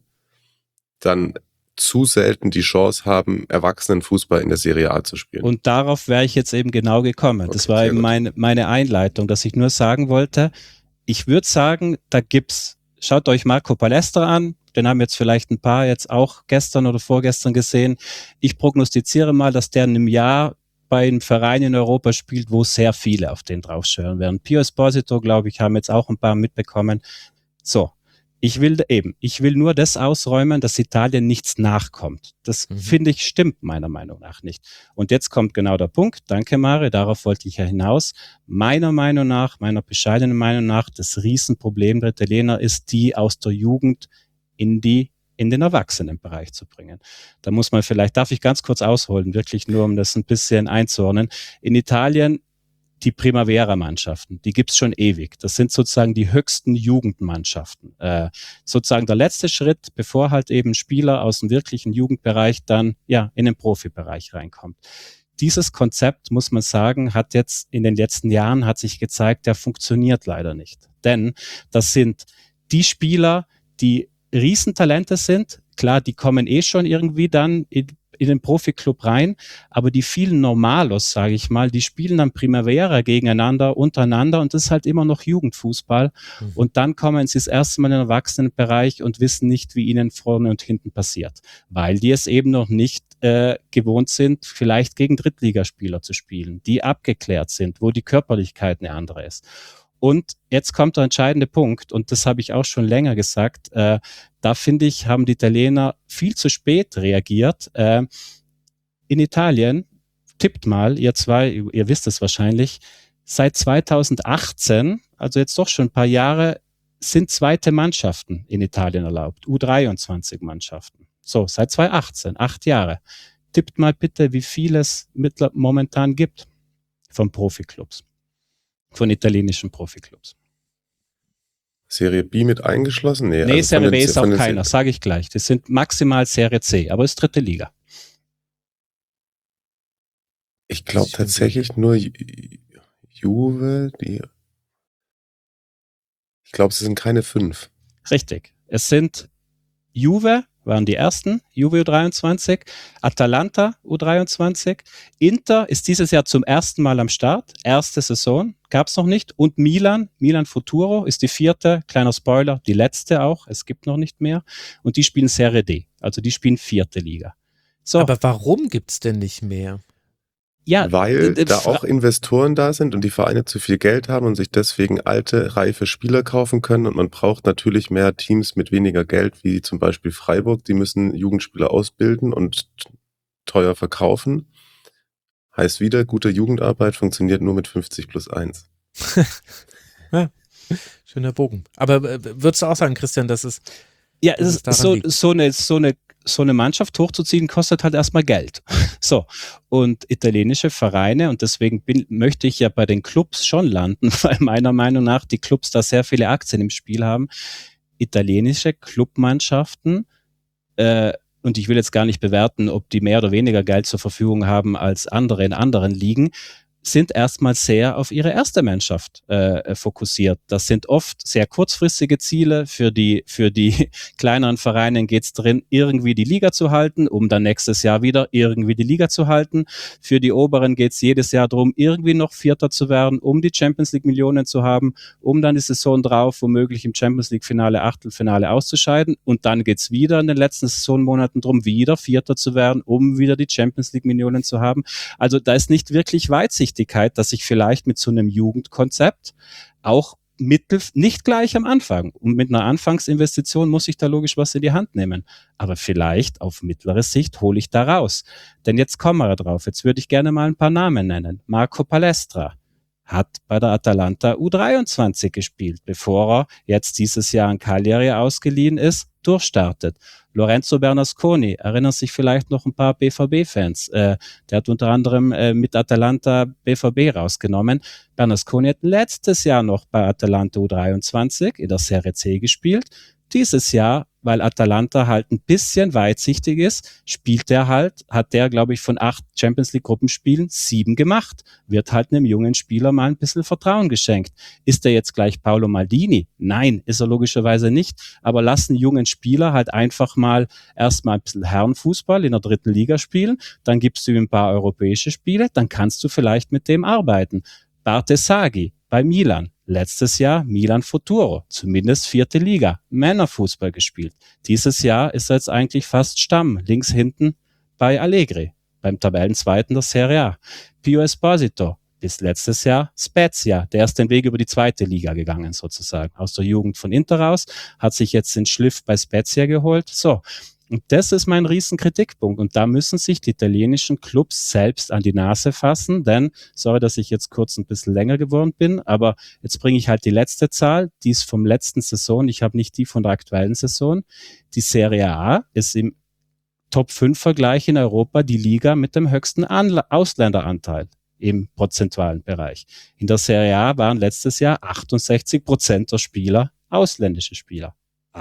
dann zu selten die Chance haben, Erwachsenenfußball in der Serie A zu spielen. Und darauf wäre ich jetzt eben genau gekommen. Okay, das war eben meine Einleitung, dass ich nur sagen wollte, ich würde sagen, schaut euch Marco Palestra an, den haben jetzt vielleicht ein paar jetzt auch gestern oder vorgestern gesehen. Ich prognostiziere mal, dass der in einem Jahr bei einem Verein in Europa spielt, wo sehr viele auf den draufschauen werden. Pio Esposito, glaube ich, haben jetzt auch ein paar mitbekommen. So. Ich will nur das ausräumen, dass Italien nichts nachkommt. Das finde ich stimmt meiner Meinung nach nicht. Und jetzt kommt genau der Punkt. Danke, Mare, darauf wollte ich ja hinaus. Meiner bescheidenen Meinung nach, das Riesenproblem der Italiener ist, die aus der Jugend in den Erwachsenenbereich zu bringen. Da muss man darf ich ganz kurz ausholen, wirklich nur, um das ein bisschen einzuordnen. In Italien die Primavera-Mannschaften, die gibt's schon ewig. Das sind sozusagen die höchsten Jugendmannschaften. Sozusagen der letzte Schritt, bevor halt eben Spieler aus dem wirklichen Jugendbereich dann in den Profibereich reinkommt. Dieses Konzept, muss man sagen, hat jetzt in den letzten Jahren hat sich gezeigt, der funktioniert leider nicht. Denn das sind die Spieler, die Riesentalente sind. Klar, die kommen schon irgendwie dann in den Profiklub rein, aber die vielen Normalos, sage ich mal, die spielen dann Primavera gegeneinander, untereinander und das ist halt immer noch Jugendfußball. Und dann kommen sie das erste Mal in den Erwachsenenbereich und wissen nicht, wie ihnen vorne und hinten passiert, weil die es eben noch nicht gewohnt sind, vielleicht gegen Drittligaspieler zu spielen, die abgeklärt sind, wo die Körperlichkeit eine andere ist. Und jetzt kommt der entscheidende Punkt, und das habe ich auch schon länger gesagt, da finde ich, haben die Italiener viel zu spät reagiert. In Italien, tippt mal, ihr zwei, ihr wisst es wahrscheinlich, seit 2018, also jetzt doch schon ein paar Jahre, sind zweite Mannschaften in Italien erlaubt, U23-Mannschaften. So, seit 2018, 8 Jahre. Tippt mal bitte, wie viel es momentan gibt von Profiklubs, von italienischen Profiklubs. Serie B mit eingeschlossen? Nee, also Serie B ist auch keiner, sage ich gleich. Das sind maximal Serie C, aber es ist dritte Liga. Ich glaube tatsächlich nur Juve, ich glaube, es sind keine 5. Richtig. Es sind Juve, waren die ersten, Juve U23, Atalanta U23, Inter ist dieses Jahr zum ersten Mal am Start, erste Saison, gab es noch nicht, und Milan Futuro ist die 4., kleiner Spoiler, die letzte auch, es gibt noch nicht mehr, und die spielen Serie D, also die spielen 4. Liga. So. Aber warum gibt's denn nicht mehr? Ja, weil da auch Investoren da sind und die Vereine zu viel Geld haben und sich deswegen alte, reife Spieler kaufen können, und man braucht natürlich mehr Teams mit weniger Geld, wie zum Beispiel Freiburg, die müssen Jugendspieler ausbilden und teuer verkaufen. Heißt wieder, gute Jugendarbeit funktioniert nur mit 50+1. Ja, schöner Bogen. Aber würdest du auch sagen, Christian, dass es ja, es ist so eine Mannschaft hochzuziehen, kostet halt erstmal Geld. So. Und italienische Vereine, und deswegen möchte ich ja bei den Clubs schon landen, weil meiner Meinung nach die Clubs da sehr viele Aktien im Spiel haben. Italienische Clubmannschaften, und ich will jetzt gar nicht bewerten, ob die mehr oder weniger Geld zur Verfügung haben als andere in anderen Ligen, sind erstmal sehr auf ihre erste Mannschaft fokussiert. Das sind oft sehr kurzfristige Ziele. Für die kleineren Vereine geht's drin, irgendwie die Liga zu halten, um dann nächstes Jahr wieder irgendwie die Liga zu halten. Für die Oberen geht's jedes Jahr darum, irgendwie noch Vierter zu werden, um die Champions League Millionen zu haben, um dann die Saison drauf womöglich im Champions League Finale, Achtelfinale auszuscheiden. Und dann geht's wieder in den letzten Saisonmonaten darum, wieder Vierter zu werden, um wieder die Champions League Millionen zu haben. Also da ist nicht wirklich Weitsicht, dass ich vielleicht mit so einem Jugendkonzept auch nicht gleich am Anfang, und mit einer Anfangsinvestition muss ich da logisch was in die Hand nehmen, aber vielleicht auf mittlere Sicht hole ich da raus. Denn jetzt kommen wir drauf, jetzt würde ich gerne mal ein paar Namen nennen. Marco Palestra hat bei der Atalanta U23 gespielt, bevor er jetzt dieses Jahr an Cagliari ausgeliehen ist, durchstartet. Lorenzo Bernasconi, erinnern sich vielleicht noch ein paar BVB-Fans. Der hat unter anderem mit Atalanta BVB rausgenommen. Bernasconi hat letztes Jahr noch bei Atalanta U23 in der Serie C gespielt. Dieses Jahr, weil Atalanta halt ein bisschen weitsichtig ist, hat der, glaube ich, von 8 Champions League Gruppenspielen 7 gemacht. Wird halt einem jungen Spieler mal ein bisschen Vertrauen geschenkt. Ist er jetzt gleich Paolo Maldini? Nein, ist er logischerweise nicht. Aber lassen jungen Spieler halt einfach mal erstmal ein bisschen Herrenfußball in der 3. Liga spielen. Dann gibst du ihm ein paar europäische Spiele. Dann kannst du vielleicht mit dem arbeiten. Bartesaghi bei Milan. Letztes Jahr Milan Futuro, zumindest 4. Liga, Männerfußball gespielt. Dieses Jahr ist er jetzt eigentlich fast Stamm, links hinten bei Allegri, beim Tabellenzweiten der Serie A. Pio Esposito, bis letztes Jahr Spezia, der ist den Weg über die 2. Liga gegangen sozusagen, aus der Jugend von Inter raus, hat sich jetzt den Schliff bei Spezia geholt. So, und das ist mein riesen Kritikpunkt. Und da müssen sich die italienischen Clubs selbst an die Nase fassen, denn, sorry, dass ich jetzt kurz ein bisschen länger geworden bin, aber jetzt bringe ich halt die letzte Zahl, die ist vom letzten Saison, ich habe nicht die von der aktuellen Saison. Die Serie A ist im Top-5-Vergleich in Europa die Liga mit dem höchsten Ausländeranteil im prozentualen Bereich. In der Serie A waren letztes Jahr 68% der Spieler ausländische Spieler.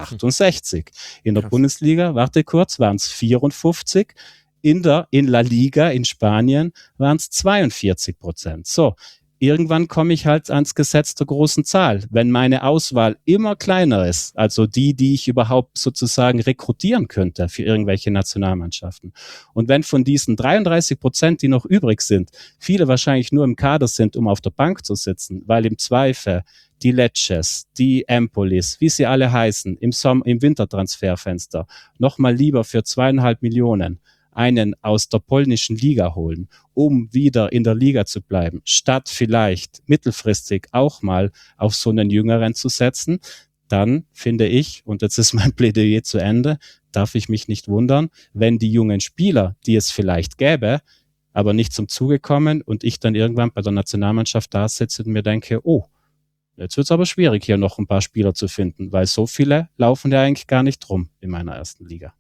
68. In der Bundesliga, waren es 54. In La Liga in Spanien waren es 42%. So, irgendwann komme ich halt ans Gesetz der großen Zahl. Wenn meine Auswahl immer kleiner ist, also die ich überhaupt sozusagen rekrutieren könnte für irgendwelche Nationalmannschaften. Und wenn von diesen 33%, die noch übrig sind, viele wahrscheinlich nur im Kader sind, um auf der Bank zu sitzen, weil im Zweifel die Lecces, die Empolis, wie sie alle heißen, im Wintertransferfenster nochmal lieber für 2,5 Millionen einen aus der polnischen Liga holen, um wieder in der Liga zu bleiben, statt vielleicht mittelfristig auch mal auf so einen Jüngeren zu setzen, dann finde ich, und jetzt ist mein Plädoyer zu Ende, darf ich mich nicht wundern, wenn die jungen Spieler, die es vielleicht gäbe, aber nicht zum Zuge kommen und ich dann irgendwann bei der Nationalmannschaft da sitze und mir denke, oh, jetzt wird es aber schwierig, hier noch ein paar Spieler zu finden, weil so viele laufen ja eigentlich gar nicht rum in meiner ersten Liga.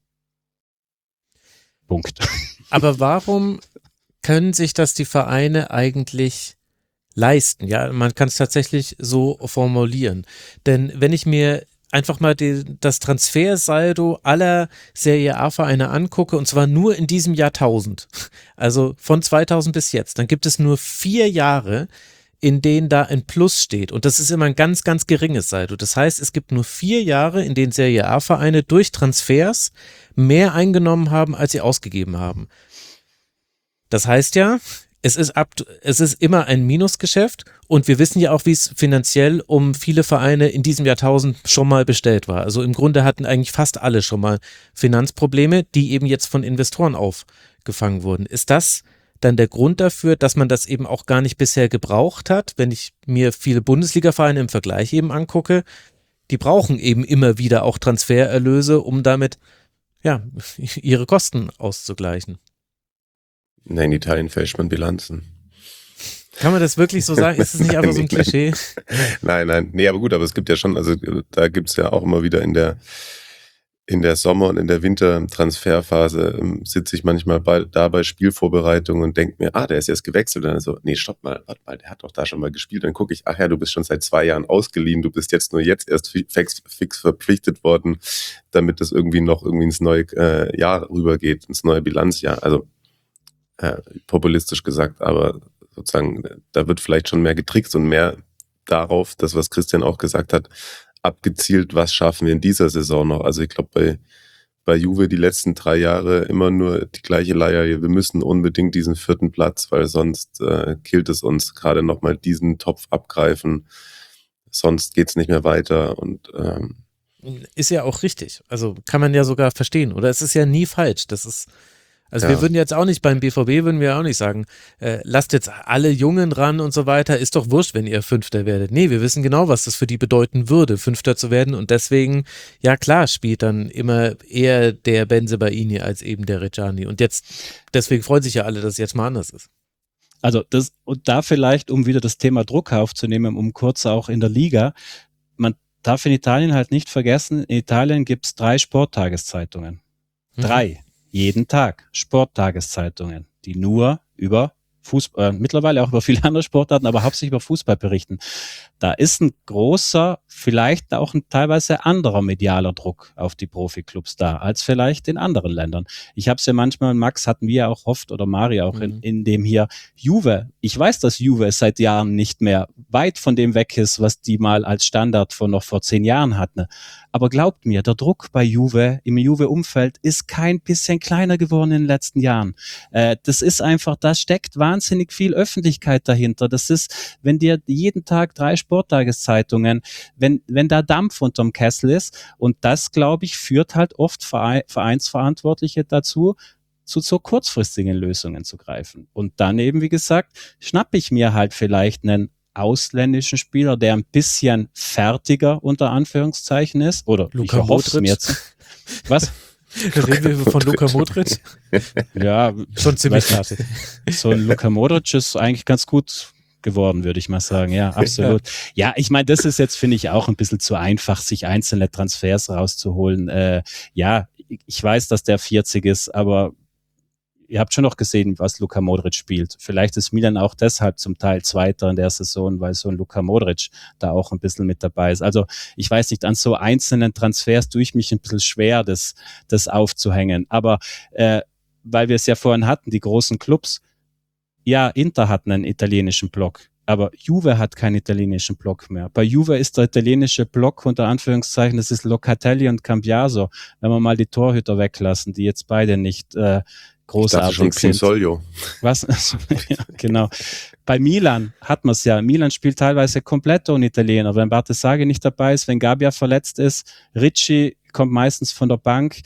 Punkt. Aber warum können sich das die Vereine eigentlich leisten? Ja, man kann es tatsächlich so formulieren. Denn wenn ich mir einfach mal das Transfersaldo aller Serie A-Vereine angucke, und zwar nur in diesem Jahrtausend, also von 2000 bis jetzt, dann gibt es nur 4 Jahre, in denen da ein Plus steht. Und das ist immer ein ganz, ganz geringes Saldo. Das heißt, es gibt nur 4 Jahre, in denen Serie A-Vereine durch Transfers mehr eingenommen haben, als sie ausgegeben haben. Das heißt ja, es ist immer ein Minusgeschäft und wir wissen ja auch, wie es finanziell um viele Vereine in diesem Jahrtausend schon mal bestellt war. Also im Grunde hatten eigentlich fast alle schon mal Finanzprobleme, die eben jetzt von Investoren aufgefangen wurden. Ist das dann der Grund dafür, dass man das eben auch gar nicht bisher gebraucht hat? Wenn ich mir viele Bundesliga-Vereine im Vergleich eben angucke, die brauchen eben immer wieder auch Transfererlöse, um damit ja ihre Kosten auszugleichen. Nein, in Italien fälscht man Bilanzen. Kann man das wirklich so sagen? Ist es nicht einfach so ein Klischee? Nein. Nee, aber gut, aber es gibt ja schon, also da gibt es ja auch immer wieder in der Sommer- und in der Wintertransferphase sitze ich manchmal bei Spielvorbereitung und denke mir, der ist jetzt gewechselt. Und dann so, nee, stopp mal, warte mal, der hat doch da schon mal gespielt. Dann gucke ich, ach ja, du bist schon seit 2 Jahren ausgeliehen, du bist jetzt erst fix verpflichtet worden, damit das irgendwie ins neue Jahr rübergeht, ins neue Bilanzjahr. Also populistisch gesagt, aber sozusagen, da wird vielleicht schon mehr getrickst und mehr darauf, das, was Christian auch gesagt hat, abgezielt, was schaffen wir in dieser Saison noch. Also ich glaube, bei Juve die letzten 3 Jahre immer nur die gleiche Leier. Wir müssen unbedingt diesen 4. Platz, weil sonst killt es uns, gerade nochmal diesen Topf abgreifen. Sonst geht's nicht mehr weiter und ist ja auch richtig. Also kann man ja sogar verstehen. Oder es ist ja nie falsch. Das ist Also wir würden jetzt auch nicht, beim BVB würden wir auch nicht sagen, lasst jetzt alle Jungen ran und so weiter, ist doch wurscht, wenn ihr Fünfter werdet. Nee, wir wissen genau, was das für die bedeuten würde, Fünfter zu werden und deswegen, ja klar, spielt dann immer eher der Bensebaini als eben der Reggiani und deswegen freuen sich ja alle, dass es jetzt mal anders ist. Also und da vielleicht, um wieder das Thema Druck aufzunehmen, um kurz auch in der Liga, man darf in Italien halt nicht vergessen, in Italien gibt es 3 Sporttageszeitungen. 3. Jeden Tag Sporttageszeitungen, die nur über Fußball, mittlerweile auch über viele andere Sportarten, aber hauptsächlich über Fußball berichten. Da ist ein großer, vielleicht auch ein teilweise anderer medialer Druck auf die Profiklubs da, als vielleicht in anderen Ländern. Ich habe es ja manchmal, Max hatten wir ja auch oft, oder Mario auch in dem hier, Juve. Ich weiß, dass Juve seit Jahren nicht mehr weit von dem weg ist, was die mal als Standard noch vor 10 Jahren hatten. Aber glaubt mir, der Druck bei Juve, im Juve-Umfeld, ist kein bisschen kleiner geworden in den letzten Jahren. Das ist einfach, da steckt wahnsinnig viel Öffentlichkeit dahinter. Das ist, wenn dir jeden Tag 3 Sporttageszeitungen, wenn da Dampf unterm Kessel ist, und das, glaube ich, führt halt oft Vereinsverantwortliche dazu, zu so kurzfristigen Lösungen zu greifen. Und dann eben, wie gesagt, schnappe ich mir halt vielleicht einen ausländischen Spieler, der ein bisschen fertiger unter Anführungszeichen ist, oder Luka ich hoffe es mir jetzt. Was? Reden wir von Luka Modric? Ja, schon ziemlich fertig. So ein Luka Modric ist eigentlich ganz gut geworden, würde ich mal sagen. Ja, absolut. Ja, ich meine, das ist jetzt, finde ich, auch ein bisschen zu einfach, sich einzelne Transfers rauszuholen. Ja, ich weiß, dass der 40 ist, aber ihr habt schon noch gesehen, was Luka Modric spielt. Vielleicht ist Milan auch deshalb zum Teil Zweiter in der Saison, weil so ein Luka Modric da auch ein bisschen mit dabei ist. Also ich weiß nicht, an so einzelnen Transfers tue ich mich ein bisschen schwer, das aufzuhängen. Aber weil wir es ja vorhin hatten, die großen Clubs, ja, Inter hat einen italienischen Block, aber Juve hat keinen italienischen Block mehr. Bei Juve ist der italienische Block unter Anführungszeichen, das ist Locatelli und Cambiaso, wenn wir mal die Torhüter weglassen, die jetzt beide nicht großartig schon sind. Pinsoglio. Was? Ja, genau. Bei Milan hat man es ja. Milan spielt teilweise komplett ohne Italiener. Wenn Bartesaghi nicht dabei ist, wenn Gabbia verletzt ist, Ricci kommt meistens von der Bank.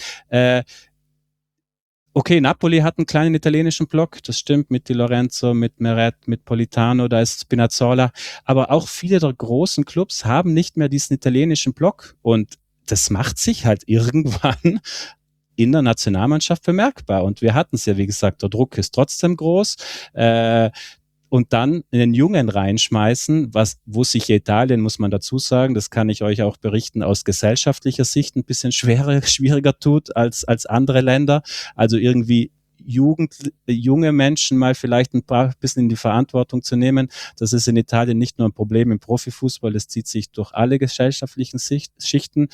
Okay, Napoli hat einen kleinen italienischen Block, das stimmt, mit Di Lorenzo, mit Meret, mit Politano, da ist Spinazzola, aber auch viele der großen Clubs haben nicht mehr diesen italienischen Block und das macht sich halt irgendwann in der Nationalmannschaft bemerkbar und wir hatten es ja, wie gesagt, der Druck ist trotzdem groß, und dann in den Jungen reinschmeißen, wo sich Italien, muss man dazu sagen, das kann ich euch auch berichten, aus gesellschaftlicher Sicht ein bisschen schwieriger tut als andere Länder. Also irgendwie junge Menschen mal vielleicht ein bisschen in die Verantwortung zu nehmen. Das ist in Italien nicht nur ein Problem im Profifußball, das zieht sich durch alle gesellschaftlichen Schichten.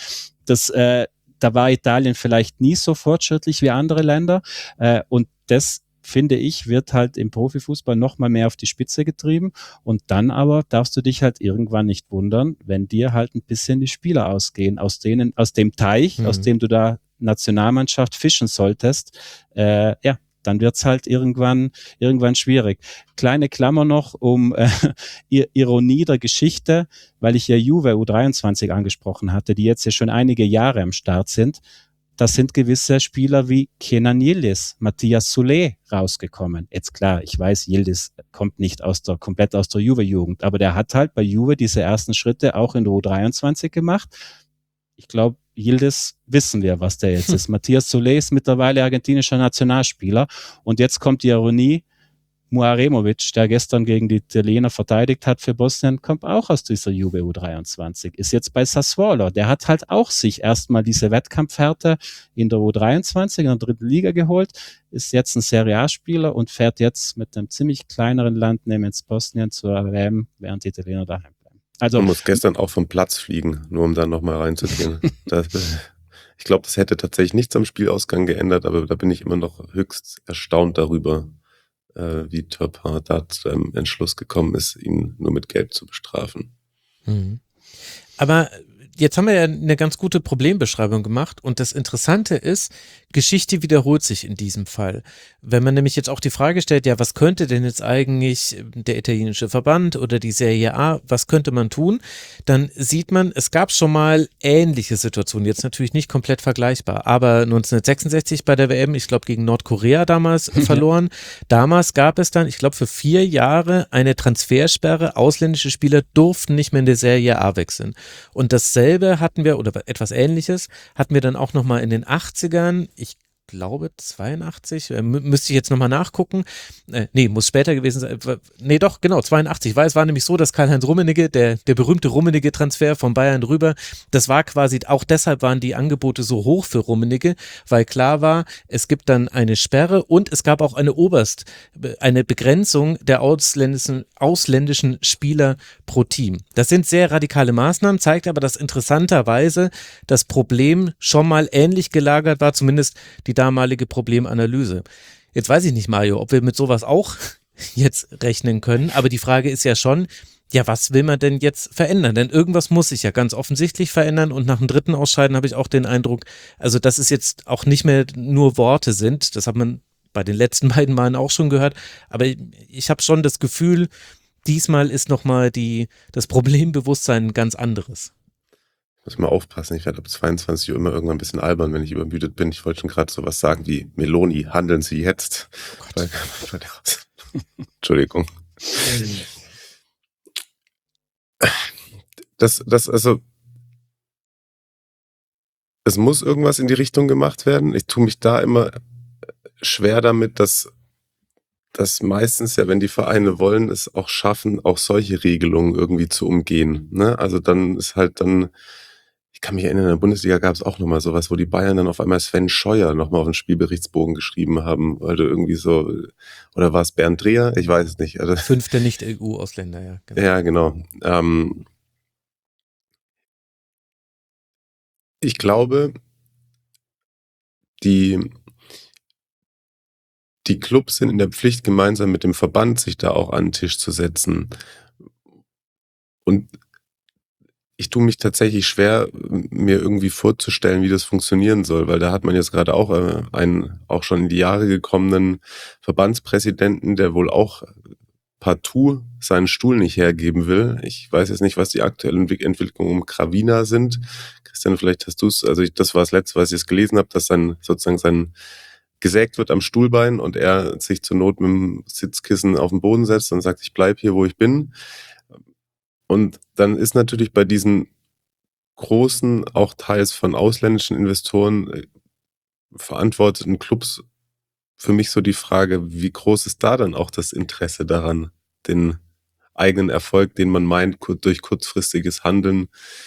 Da war Italien vielleicht nie so fortschrittlich wie andere Länder und das finde ich, wird halt im Profifußball noch mal mehr auf die Spitze getrieben und dann aber darfst du dich halt irgendwann nicht wundern, wenn dir halt ein bisschen die Spieler ausgehen, aus dem Teich, aus dem du da Nationalmannschaft fischen solltest, dann wird's halt irgendwann schwierig. Kleine Klammer noch um Ironie der Geschichte, weil ich ja Juve U23 angesprochen hatte, die jetzt ja schon einige Jahre am Start sind. Da sind gewisse Spieler wie Kenan Yildiz, Matthias Soulé rausgekommen. Jetzt klar, ich weiß, Yildiz kommt nicht komplett aus der Juve-Jugend, aber der hat halt bei Juve diese ersten Schritte auch in der U23 gemacht. Ich glaube, Yildiz wissen wir, was der jetzt ist. Matthias Soulé ist mittlerweile argentinischer Nationalspieler und jetzt kommt die Ironie, Muaremovic, der gestern gegen die Italiener verteidigt hat für Bosnien, kommt auch aus dieser Juve U23, ist jetzt bei Sassuolo. Der hat halt auch sich erstmal diese Wettkampfhärte in der U23 in der dritten Liga geholt, ist jetzt ein Serie A-Spieler und fährt jetzt mit einem ziemlich kleineren Land, nämlich Bosnien, zur WM, während die Italiener daheim bleiben. Also, man muss gestern auch vom Platz fliegen, nur um da nochmal reinzugehen. Ich glaube, das hätte tatsächlich nichts am Spielausgang geändert, aber da bin ich immer noch höchst erstaunt darüber, wie Turpin da zu einem Entschluss gekommen ist, ihn nur mit Gelb zu bestrafen. Aber jetzt haben wir ja eine ganz gute Problembeschreibung gemacht und das Interessante ist, Geschichte wiederholt sich in diesem Fall. Wenn man nämlich jetzt auch die Frage stellt, ja, was könnte denn jetzt eigentlich der italienische Verband oder die Serie A, was könnte man tun, dann sieht man, es gab schon mal ähnliche Situationen, jetzt natürlich nicht komplett vergleichbar, aber 1966 bei der WM, ich glaube gegen Nordkorea damals verloren, damals gab es dann, ich glaube für 4 Jahre eine Transfersperre, ausländische Spieler durften nicht mehr in der Serie A wechseln und dasselbe hatten wir, oder etwas Ähnliches, hatten wir dann auch nochmal in den 80ern, ich glaube 82, müsste ich jetzt nochmal nachgucken, muss später gewesen sein, doch, genau, 82, weil es war nämlich so, dass Karl-Heinz Rummenigge, der berühmte Rummenigge-Transfer von Bayern rüber, das war quasi, auch deshalb waren die Angebote so hoch für Rummenigge, weil klar war, es gibt dann eine Sperre und es gab auch eine Begrenzung der ausländischen Spieler pro Team. Das sind sehr radikale Maßnahmen, zeigt aber, dass interessanterweise das Problem schon mal ähnlich gelagert war, zumindest die damalige Problemanalyse. Jetzt weiß ich nicht, Mario, ob wir mit sowas auch jetzt rechnen können, aber die Frage ist ja schon, ja, was will man denn jetzt verändern? Denn irgendwas muss sich ja ganz offensichtlich verändern und nach dem dritten Ausscheiden habe ich auch den Eindruck, also dass es jetzt auch nicht mehr nur Worte sind, das hat man bei den letzten beiden Malen auch schon gehört, aber ich habe schon das Gefühl, diesmal ist nochmal das Problembewusstsein ein ganz anderes. Ich muss mal aufpassen, ich werde ab 22 Uhr immer irgendwann ein bisschen albern, wenn ich übermüdet bin. Ich wollte schon gerade sowas sagen wie Meloni, handeln Sie jetzt. Oh Entschuldigung. Also, es muss irgendwas in die Richtung gemacht werden. Ich tue mich da immer schwer damit, dass meistens ja, wenn die Vereine wollen, es auch schaffen, auch solche Regelungen irgendwie zu umgehen. Ne? Also dann ist halt ich kann mich erinnern, in der Bundesliga gab es auch nochmal sowas, wo die Bayern dann auf einmal Sven Scheuer nochmal auf den Spielberichtsbogen geschrieben haben, oder irgendwie so, oder war es Bernd Dreher? Ich weiß es nicht. Also, 5. Nicht-EU-Ausländer, ja. Genau. Ja, genau. Ich glaube, die Clubs sind in der Pflicht, gemeinsam mit dem Verband sich da auch an den Tisch zu setzen. Und ich tue mich tatsächlich schwer, mir irgendwie vorzustellen, wie das funktionieren soll, weil da hat man jetzt gerade auch einen auch schon in die Jahre gekommenen Verbandspräsidenten, der wohl auch partout seinen Stuhl nicht hergeben will. Ich weiß jetzt nicht, was die aktuellen Entwicklungen um Gravina sind. Christian, vielleicht hast du es, also das war das Letzte, was ich jetzt gelesen habe, dass sein gesägt wird am Stuhlbein und er sich zur Not mit dem Sitzkissen auf den Boden setzt und sagt, ich bleib hier, wo ich bin. Und dann ist natürlich bei diesen großen, auch teils von ausländischen Investoren verantworteten Clubs für mich so die Frage, wie groß ist da dann auch das Interesse daran, den eigenen Erfolg, den man meint, durch kurzfristiges Handeln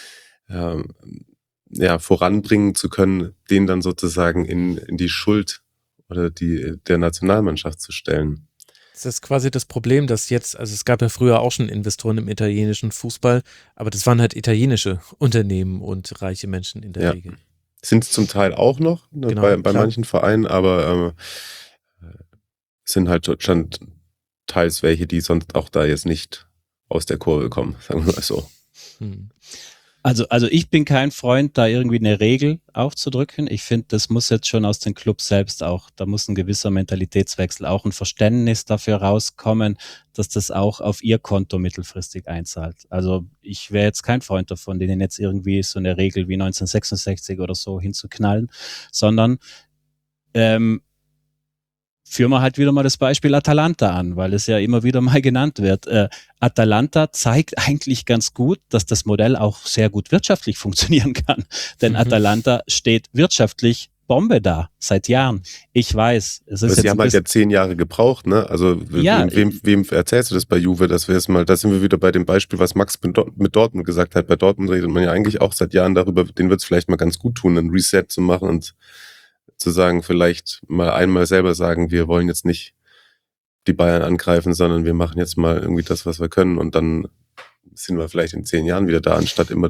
voranbringen zu können, den dann sozusagen in die Schuld oder der Nationalmannschaft zu stellen. Das ist quasi das Problem, dass jetzt, also es gab ja früher auch schon Investoren im italienischen Fußball, aber das waren halt italienische Unternehmen und reiche Menschen in der Regel. Sind es zum Teil auch noch, genau, bei manchen Vereinen, aber sind halt schon teils welche, die sonst auch da jetzt nicht aus der Kurve kommen, sagen wir mal so. Also ich bin kein Freund, da irgendwie eine Regel aufzudrücken. Ich finde, das muss jetzt schon aus den Clubs selbst auch, da muss ein gewisser Mentalitätswechsel, auch ein Verständnis dafür rauskommen, dass das auch auf ihr Konto mittelfristig einzahlt. Also ich wäre jetzt kein Freund davon, denen jetzt irgendwie so eine Regel wie 1966 oder so hinzuknallen, sondern führen wir halt wieder mal das Beispiel Atalanta an, weil es ja immer wieder mal genannt wird. Atalanta zeigt eigentlich ganz gut, dass das Modell auch sehr gut wirtschaftlich funktionieren kann. Denn Atalanta steht wirtschaftlich Bombe da, seit Jahren. Ich weiß, es ist Sie haben halt ja 10 Jahre gebraucht, ne? Also wem erzählst du das bei Juve, dass wir es mal, da sind wir wieder bei dem Beispiel, was Max mit Dortmund gesagt hat. Bei Dortmund redet man ja eigentlich auch seit Jahren darüber, denen wird es vielleicht mal ganz gut tun, einen Reset zu machen und zu sagen, vielleicht mal einmal selber sagen, wir wollen jetzt nicht die Bayern angreifen, sondern wir machen jetzt mal irgendwie das, was wir können und dann sind wir vielleicht in 10 Jahren wieder da, anstatt immer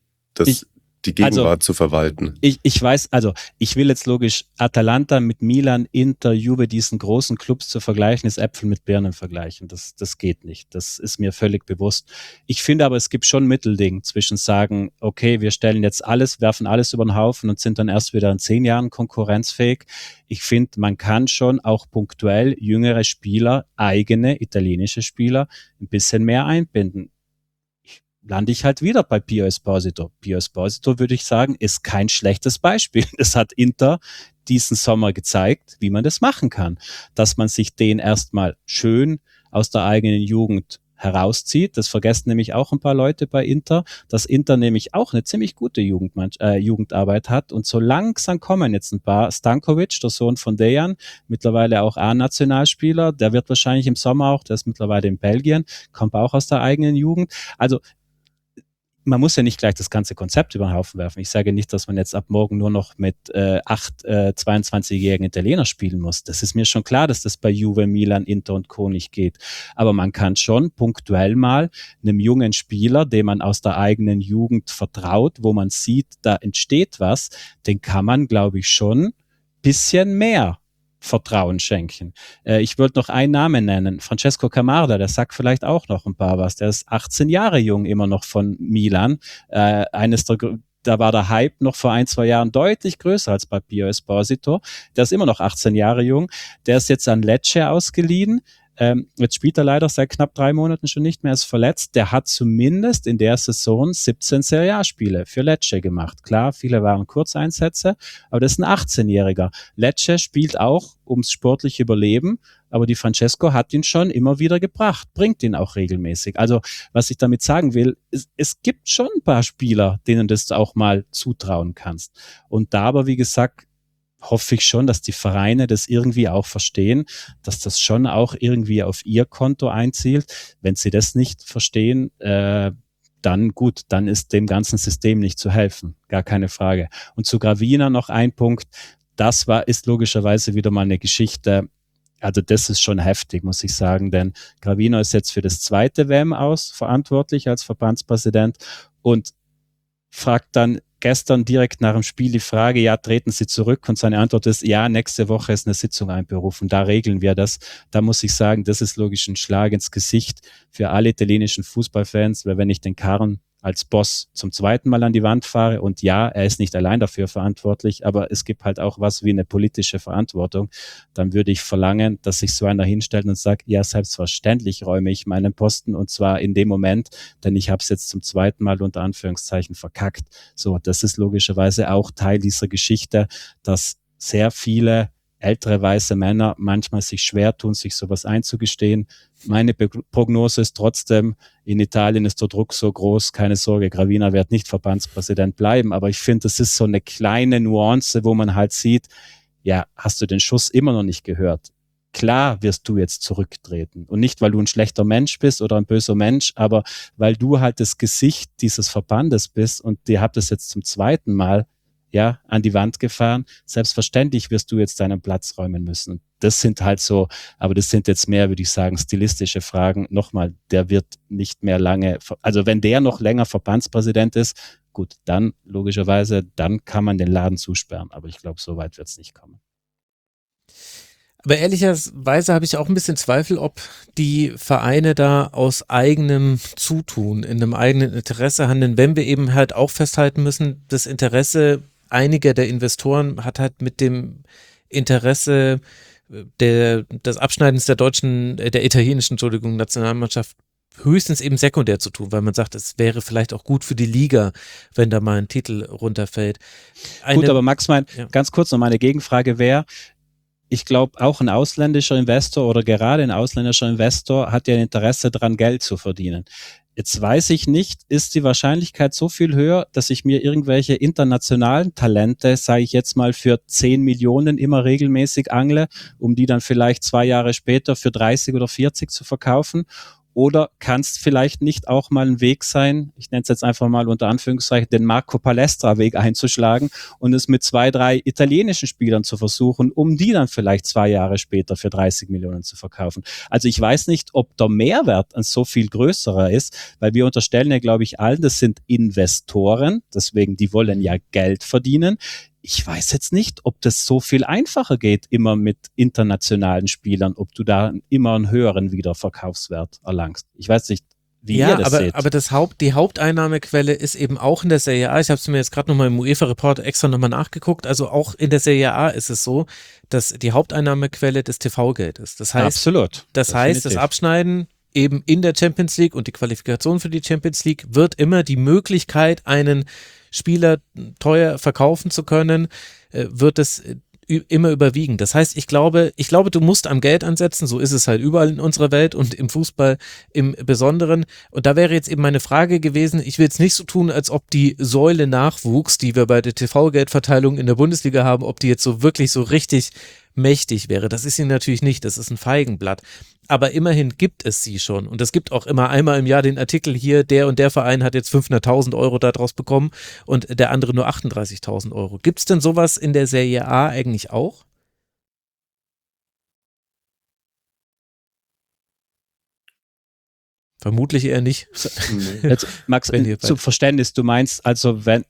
die Gegenwart zu verwalten. Ich weiß, also ich will jetzt logisch Atalanta mit Milan, Inter, Juve, diesen großen Clubs zu vergleichen, ist Äpfel mit Birnen vergleichen. Das geht nicht. Das ist mir völlig bewusst. Ich finde aber, es gibt schon ein Mittelding zwischen sagen, okay, wir stellen jetzt alles, werfen alles über den Haufen und sind dann erst wieder in 10 Jahren konkurrenzfähig. Ich finde, man kann schon auch punktuell jüngere Spieler, eigene italienische Spieler, ein bisschen mehr einbinden. Lande ich halt wieder bei Pio Esposito. Pio Esposito, würde ich sagen, ist kein schlechtes Beispiel. Das hat Inter diesen Sommer gezeigt, wie man das machen kann. Dass man sich den erstmal schön aus der eigenen Jugend herauszieht. Das vergessen nämlich auch ein paar Leute bei Inter, dass Inter nämlich auch eine ziemlich gute Jugendarbeit hat und so langsam kommen jetzt ein paar. Stankovic, der Sohn von Dejan, mittlerweile auch A-Nationalspieler, der wird wahrscheinlich im Sommer auch, der ist mittlerweile in Belgien, kommt auch aus der eigenen Jugend. Also man muss ja nicht gleich das ganze Konzept über den Haufen werfen. Ich sage nicht, dass man jetzt ab morgen nur noch mit 8 22-jährigen Italiener spielen muss. Das ist mir schon klar, dass das bei Juve, Milan, Inter und Co. nicht geht. Aber man kann schon punktuell mal einem jungen Spieler, dem man aus der eigenen Jugend vertraut, wo man sieht, da entsteht was, den kann man, glaube ich, schon ein bisschen mehr Vertrauen schenken. Ich wollte noch einen Namen nennen, Francesco Camarda, der sagt vielleicht auch noch ein paar was. Der ist 18 Jahre jung, immer noch von Milan. Da war der Hype noch vor 1-2 Jahren deutlich größer als bei Pio Esposito. Der ist immer noch 18 Jahre jung. Der ist jetzt an Lecce ausgeliehen. Jetzt spielt er leider seit knapp 3 Monaten schon nicht mehr, ist verletzt. Der hat zumindest in der Saison 17 Serie A-Spiele für Lecce gemacht. Klar, viele waren Kurzeinsätze, aber das ist ein 18-Jähriger. Lecce spielt auch ums sportliche Überleben, aber die Francesco hat ihn schon immer wieder gebracht, bringt ihn auch regelmäßig. Also, was ich damit sagen will, es gibt schon ein paar Spieler, denen das auch mal zutrauen kannst. Und da aber, wie gesagt, hoffe ich schon, dass die Vereine das irgendwie auch verstehen, dass das schon auch irgendwie auf ihr Konto einzielt. Wenn sie das nicht verstehen, dann gut, dann ist dem ganzen System nicht zu helfen. Gar keine Frage. Und zu Gravina noch ein Punkt. Das ist logischerweise wieder mal eine Geschichte. Also das ist schon heftig, muss ich sagen, denn Gravina ist jetzt für das 2. WM aus verantwortlich als Verbandspräsident und fragt dann gestern direkt nach dem Spiel die Frage, ja, treten Sie zurück? Und seine Antwort ist, ja, nächste Woche ist eine Sitzung einberufen, da regeln wir das. Da muss ich sagen, das ist logisch ein Schlag ins Gesicht für alle italienischen Fußballfans, weil wenn ich den Karren als Boss zum zweiten Mal an die Wand fahre und ja, er ist nicht allein dafür verantwortlich, aber es gibt halt auch was wie eine politische Verantwortung, dann würde ich verlangen, dass sich so einer hinstellt und sagt, ja, selbstverständlich räume ich meinen Posten und zwar in dem Moment, denn ich habe es jetzt zum zweiten Mal unter Anführungszeichen verkackt. So, das ist logischerweise auch Teil dieser Geschichte, dass sehr viele ältere weiße Männer manchmal sich schwer tun, sich sowas einzugestehen. Meine Prognose ist trotzdem, in Italien ist der Druck so groß, keine Sorge, Gravina wird nicht Verbandspräsident bleiben, aber ich finde, das ist so eine kleine Nuance, wo man halt sieht, ja, hast du den Schuss immer noch nicht gehört? Klar wirst du jetzt zurücktreten und nicht, weil du ein schlechter Mensch bist oder ein böser Mensch, aber weil du halt das Gesicht dieses Verbandes bist und ihr habt es jetzt zum zweiten Mal ja, an die Wand gefahren. Selbstverständlich wirst du jetzt deinen Platz räumen müssen. Das sind halt so, aber das sind jetzt mehr, würde ich sagen, stilistische Fragen. Nochmal, der wird nicht mehr lange, also wenn der noch länger Verbandspräsident ist, gut, dann logischerweise, dann kann man den Laden zusperren. Aber ich glaube, so weit wird es nicht kommen. Aber ehrlicherweise habe ich auch ein bisschen Zweifel, ob die Vereine da aus eigenem Zutun, in einem eigenen Interesse handeln, wenn wir eben halt auch festhalten müssen, das Interesse einiger der Investoren hat halt mit dem Interesse des Abschneidens der italienischen Nationalmannschaft höchstens eben sekundär zu tun, weil man sagt, es wäre vielleicht auch gut für die Liga, wenn da mal ein Titel runterfällt. Gut, aber Max, ganz kurz noch meine Gegenfrage wäre, ich glaube, auch ein ausländischer Investor oder gerade ein ausländischer Investor hat ja ein Interesse daran, Geld zu verdienen. Jetzt weiß ich nicht, ist die Wahrscheinlichkeit so viel höher, dass ich mir irgendwelche internationalen Talente, sage ich jetzt mal, für 10 Millionen immer regelmäßig angle, um die dann vielleicht 2 Jahre später für 30 oder 40 zu verkaufen? Oder kann es vielleicht nicht auch mal ein Weg sein, ich nenne es jetzt einfach mal unter Anführungszeichen, den Marco Palestra-Weg einzuschlagen und es mit 2, 3 italienischen Spielern zu versuchen, um die dann vielleicht 2 Jahre später für 30 Millionen zu verkaufen. Also ich weiß nicht, ob der Mehrwert ein so viel größerer ist, weil wir unterstellen ja, glaube ich, allen, das sind Investoren, deswegen die wollen ja Geld verdienen. Ich weiß jetzt nicht, ob das so viel einfacher geht, immer mit internationalen Spielern, ob du da immer einen höheren Wiederverkaufswert erlangst. Ich weiß nicht, wie ihr das seht. Aber die Haupteinnahmequelle ist eben auch in der Serie A. Ich habe es mir jetzt gerade nochmal im UEFA-Report extra nochmal nachgeguckt. Also auch in der Serie A ist es so, dass die Haupteinnahmequelle das TV-Geld ist. Das heißt, absolut. Das heißt, das Abschneiden eben in der Champions League und die Qualifikation für die Champions League wird immer die Möglichkeit, einen Spieler teuer verkaufen zu können, wird es immer überwiegen. Das heißt, ich glaube, du musst am Geld ansetzen, so ist es halt überall in unserer Welt und im Fußball im Besonderen. Und da wäre jetzt eben meine Frage gewesen, ich will jetzt nicht so tun, als ob die Säule Nachwuchs, die wir bei der TV-Geldverteilung in der Bundesliga haben, ob die jetzt so wirklich so richtig mächtig wäre. Das ist sie natürlich nicht, das ist ein Feigenblatt. Aber immerhin gibt es sie schon. Und es gibt auch immer einmal im Jahr den Artikel hier, der und der Verein hat jetzt 500.000 Euro daraus bekommen und der andere nur 38.000 Euro. Gibt es denn sowas in der Serie A eigentlich auch? Vermutlich eher nicht. Jetzt, Max, zum Verständnis, du meinst also, wenn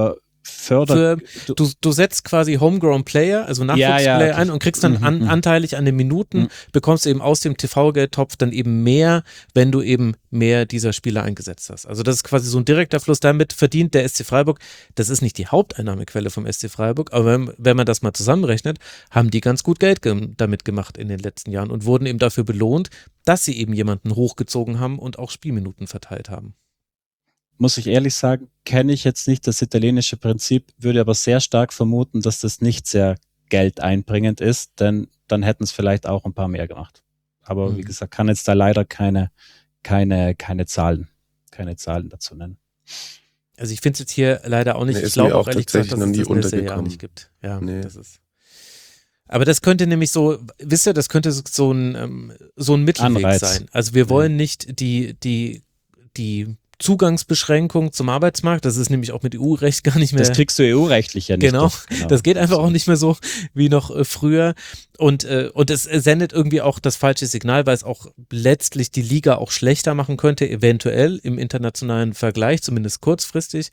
du setzt quasi Homegrown Player, also Nachwuchsplayer ein und kriegst dann anteilig an den Minuten, bekommst du eben aus dem TV-Geldtopf dann eben mehr, wenn du eben mehr dieser Spieler eingesetzt hast. Also das ist quasi so ein direkter Fluss. Damit verdient der SC Freiburg, das ist nicht die Haupteinnahmequelle vom SC Freiburg, aber wenn man das mal zusammenrechnet, haben die ganz gut Geld damit gemacht in den letzten Jahren und wurden eben dafür belohnt, dass sie eben jemanden hochgezogen haben und auch Spielminuten verteilt haben. Muss ich ehrlich sagen, kenne ich jetzt nicht das italienische Prinzip, würde aber sehr stark vermuten, dass das nicht sehr geldeinbringend ist, denn dann hätten es vielleicht auch ein paar mehr gemacht. Aber wie gesagt, kann jetzt da leider keine Zahlen dazu nennen. Also ich finde es jetzt hier leider auch nicht, ich glaube auch ehrlich gesagt, dass es das in der Serie A nicht gibt. Ja, das ist. Aber das könnte nämlich so, wisst ihr, das könnte so ein Mittelweg Anreiz sein. Also wir wollen nicht die Zugangsbeschränkung zum Arbeitsmarkt, das ist nämlich auch mit EU-Recht gar nicht mehr. Das kriegst du EU-rechtlich ja nicht. Genau, das geht einfach auch nicht mehr so wie noch früher und es sendet irgendwie auch das falsche Signal, weil es auch letztlich die Liga auch schlechter machen könnte, eventuell im internationalen Vergleich, zumindest kurzfristig.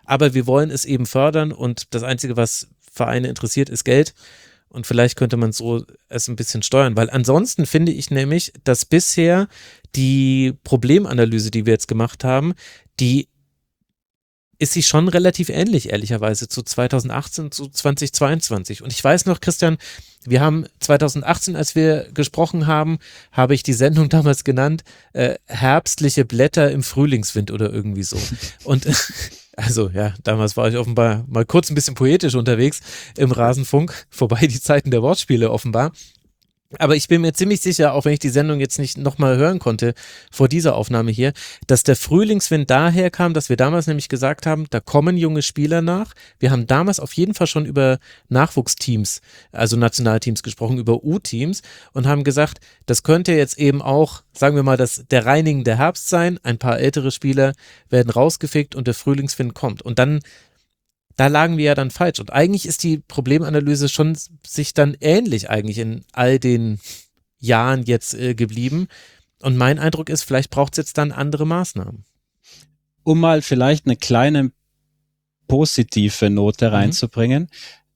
aber wir wollen es eben fördern und das Einzige, was Vereine interessiert, ist Geld. Und vielleicht könnte man so es ein bisschen steuern, weil ansonsten finde ich nämlich, dass bisher die Problemanalyse, die wir jetzt gemacht haben, die ist sie schon relativ ähnlich, ehrlicherweise, zu 2018, zu 2022. Und ich weiß noch, Christian, wir haben 2018, als wir gesprochen haben, habe ich die Sendung damals genannt, herbstliche Blätter im Frühlingswind oder irgendwie so. Und also ja, damals war ich offenbar mal kurz ein bisschen poetisch unterwegs im Rasenfunk, vorbei die Zeiten der Wortspiele offenbar. Aber ich bin mir ziemlich sicher, auch wenn ich die Sendung jetzt nicht nochmal hören konnte vor dieser Aufnahme hier, dass der Frühlingswind daher kam, dass wir damals nämlich gesagt haben, da kommen junge Spieler nach. Wir haben damals auf jeden Fall schon über Nachwuchsteams, also Nationalteams gesprochen, über U-Teams und haben gesagt, das könnte jetzt eben auch, sagen wir mal, der reinigende Herbst sein. Ein paar ältere Spieler werden rausgefickt und der Frühlingswind kommt. Und dann da lagen wir ja dann falsch. Und eigentlich ist die Problemanalyse schon sich dann ähnlich eigentlich in all den Jahren jetzt geblieben. Und mein Eindruck ist, vielleicht braucht es jetzt dann andere Maßnahmen. Um mal vielleicht eine kleine positive Note reinzubringen.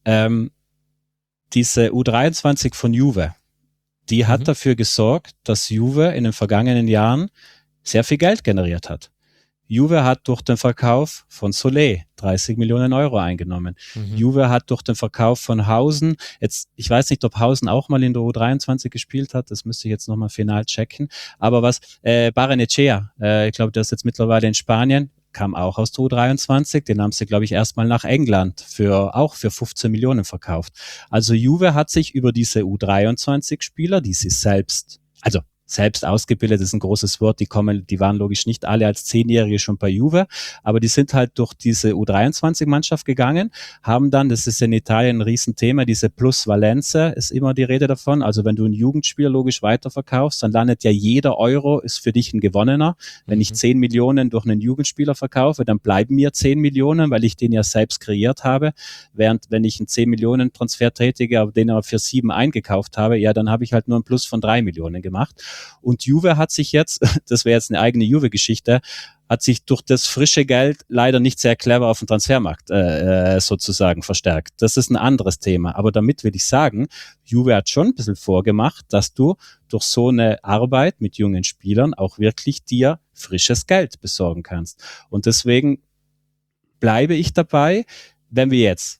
Diese U23 von Juve, die hat dafür gesorgt, dass Juve in den vergangenen Jahren sehr viel Geld generiert hat. Juve hat durch den Verkauf von Solé 30 Millionen Euro eingenommen. Juve hat durch den Verkauf von Hausen, jetzt, ich weiß nicht, ob Hausen auch mal in der U23 gespielt hat, das müsste ich jetzt nochmal final checken, aber Barrenechea, ich glaube, der ist jetzt mittlerweile in Spanien, kam auch aus der U23, den haben sie, glaube ich, erstmal nach England für 15 Millionen verkauft. Also Juve hat sich über diese U23-Spieler, die sie selbst ausgebildet ist ein großes Wort, die waren logisch nicht alle als 10-Jährige schon bei Juve, aber die sind halt durch diese U23-Mannschaft gegangen, haben dann, das ist in Italien ein Riesenthema, diese Plusvalenze ist immer die Rede davon, also wenn du einen Jugendspieler logisch weiterverkaufst, dann landet ja jeder Euro ist für dich ein gewonnener. Wenn ich 10 Millionen durch einen Jugendspieler verkaufe, dann bleiben mir 10 Millionen, weil ich den ja selbst kreiert habe, während wenn ich einen 10 Millionen Transfer tätige, aber den aber für 7 eingekauft habe, ja, dann habe ich halt nur einen Plus von 3 Millionen gemacht. Und Juve hat sich jetzt, das wäre jetzt eine eigene Juve-Geschichte, hat sich durch das frische Geld leider nicht sehr clever auf dem Transfermarkt sozusagen verstärkt. Das ist ein anderes Thema. Aber damit will ich sagen, Juve hat schon ein bisschen vorgemacht, dass du durch so eine Arbeit mit jungen Spielern auch wirklich dir frisches Geld besorgen kannst. Und deswegen bleibe ich dabei, wenn wir jetzt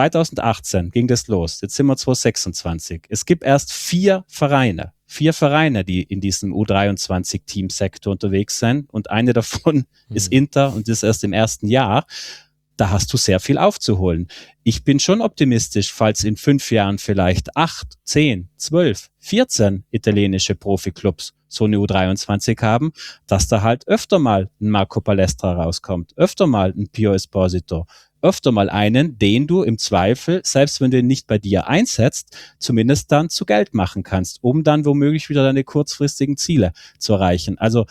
2018 ging das los, jetzt sind wir 2026. Es gibt erst 4 Vereine, die in diesem U23-Teamsektor unterwegs sind und eine davon ist Inter und ist erst im ersten Jahr. Da hast du sehr viel aufzuholen. Ich bin schon optimistisch, falls in 5 Jahren vielleicht 8, 10, 12, 14 italienische Profiklubs so eine U23 haben, dass da halt öfter mal ein Marco Palestra rauskommt, öfter mal ein Pio Esposito, öfter mal einen, den du im Zweifel, selbst wenn du ihn nicht bei dir einsetzt, zumindest dann zu Geld machen kannst, um dann womöglich wieder deine kurzfristigen Ziele zu erreichen. Also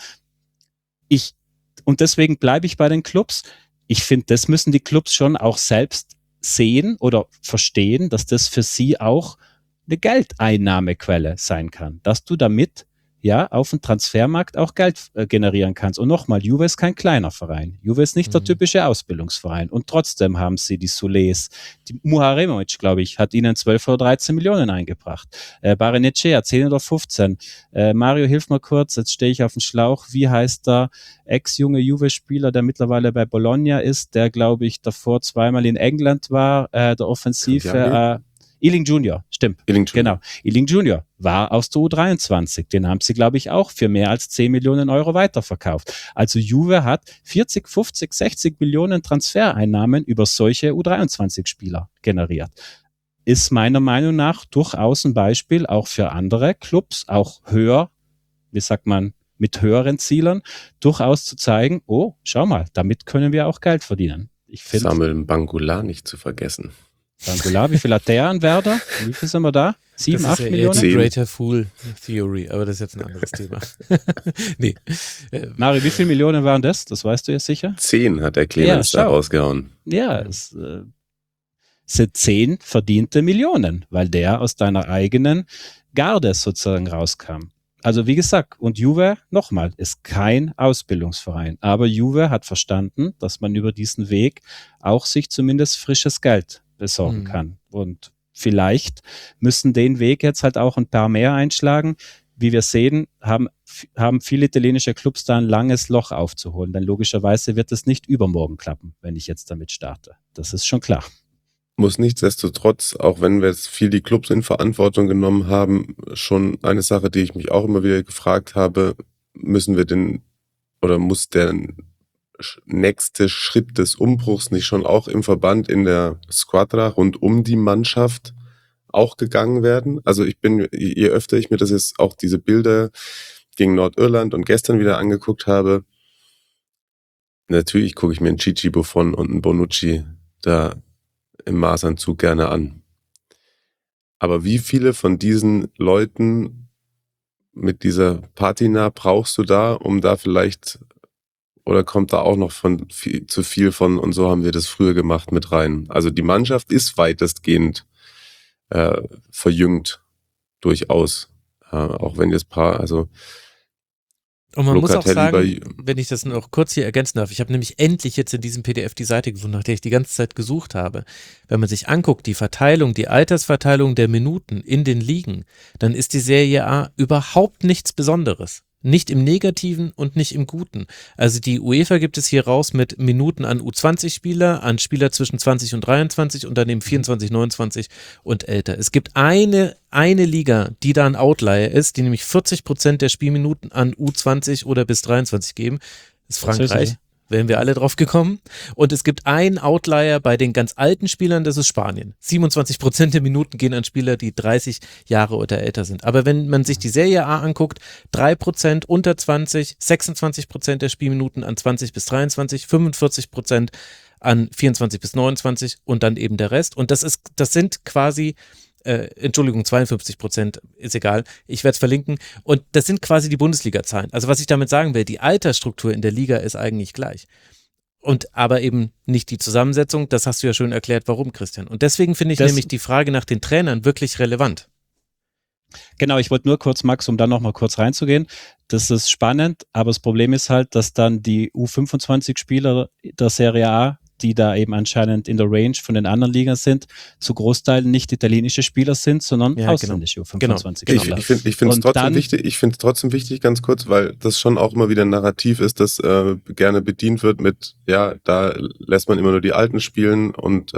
und deswegen bleibe ich bei den Clubs. Ich finde, das müssen die Clubs schon auch selbst sehen oder verstehen, dass das für sie auch eine Geldeinnahmequelle sein kann, dass du damit ja auf dem Transfermarkt auch Geld generieren kannst. Und nochmal, Juve ist kein kleiner Verein. Juve ist nicht der typische Ausbildungsverein. Und trotzdem haben sie die Solés. Die Muharemovic, glaube ich, hat ihnen 12 oder 13 Millionen eingebracht. Barrenechea 10 oder 15. Mario, hilf mal kurz, jetzt stehe ich auf dem Schlauch. Wie heißt der ex-junge Juve-Spieler, der mittlerweile bei Bologna ist, der, glaube ich, davor 2-mal in England war, der Offensive... Ealing Junior, stimmt. Genau. Ealing Junior war aus der U23. Den haben sie, glaube ich, auch für mehr als 10 Millionen Euro weiterverkauft. Also Juve hat 40, 50, 60 Millionen Transfereinnahmen über solche U23-Spieler generiert. Ist meiner Meinung nach durchaus ein Beispiel auch für andere Clubs, auch höher, wie sagt man, mit höheren Zielen, durchaus zu zeigen, oh, schau mal, damit können wir auch Geld verdienen. Ich finde, Samuel Bangular nicht zu vergessen. Bangular, wie viel hat der an Werder? Wie viel sind wir da? 7, 8 Millionen? Das ist ja Greater Fool Theory, aber das ist jetzt ein anderes Thema. Nee. Mario, wie viele Millionen waren das? Das weißt du ja sicher. 10 hat der Clemens da rausgehauen. Ja, es sind 10 verdiente Millionen, weil der aus deiner eigenen Garde sozusagen rauskam. Also wie gesagt, und Juve, nochmal, ist kein Ausbildungsverein. Aber Juve hat verstanden, dass man über diesen Weg auch sich zumindest frisches Geld besorgen kann. Und vielleicht müssen den Weg jetzt halt auch ein paar mehr einschlagen. Wie wir sehen, haben viele italienische Clubs da ein langes Loch aufzuholen. Denn logischerweise wird es nicht übermorgen klappen, wenn ich jetzt damit starte. Das ist schon klar. Muss nichtsdestotrotz, auch wenn wir jetzt viel die Clubs in Verantwortung genommen haben, schon eine Sache, die ich mich auch immer wieder gefragt habe, muss der nächste Schritt des Umbruchs nicht schon auch im Verband in der Squadra rund um die Mannschaft auch gegangen werden? Also je öfter ich mir das jetzt auch diese Bilder gegen Nordirland und gestern wieder angeguckt habe, natürlich gucke ich mir einen Gigi Buffon und einen Bonucci da im Maßanzug gerne an. Aber wie viele von diesen Leuten mit dieser Patina brauchst du da, um da vielleicht, oder kommt da auch noch zu viel von, und so haben wir das früher gemacht, mit rein? Also die Mannschaft ist weitestgehend verjüngt, durchaus. Auch wenn jetzt und man muss auch sagen, wenn ich das noch kurz hier ergänzen darf, ich habe nämlich endlich jetzt in diesem PDF die Seite gefunden, nach der ich die ganze Zeit gesucht habe. Wenn man sich anguckt, die Altersverteilung der Minuten in den Ligen, dann ist die Serie A überhaupt nichts Besonderes. Nicht im Negativen und nicht im Guten. Also die UEFA gibt es hier raus mit Minuten an U20-Spieler, an Spieler zwischen 20 und 23 und daneben 24, 29 und älter. Es gibt eine Liga, die da ein Outlier ist, die nämlich 40% der Spielminuten an U20 oder bis 23 geben. Das ist Frankreich. Wären wir alle drauf gekommen. Und es gibt einen Outlier bei den ganz alten Spielern, das ist Spanien. 27% der Minuten gehen an Spieler, die 30 Jahre oder älter sind. Aber wenn man sich die Serie A anguckt, 3% unter 20, 26% der Spielminuten an 20 bis 23, 45% an 24 bis 29 und dann eben der Rest. Und das sind quasi 52%, ist egal, ich werde es verlinken. Und das sind quasi die Bundesliga-Zahlen. Also was ich damit sagen will, die Altersstruktur in der Liga ist eigentlich gleich. Aber eben nicht die Zusammensetzung, das hast du ja schön erklärt, warum, Christian. Und deswegen finde ich nämlich die Frage nach den Trainern wirklich relevant. Genau, ich wollte nur kurz, Max, um dann nochmal kurz reinzugehen. Das ist spannend, aber das Problem ist halt, dass dann die U25-Spieler der Serie A, die da eben anscheinend in der Range von den anderen Ligen sind, zu Großteilen nicht italienische Spieler sind, sondern ausländische U25-Spieler. Ich finde es trotzdem wichtig, ganz kurz, weil das schon auch immer wieder ein Narrativ ist, das gerne bedient wird mit, ja, da lässt man immer nur die Alten spielen und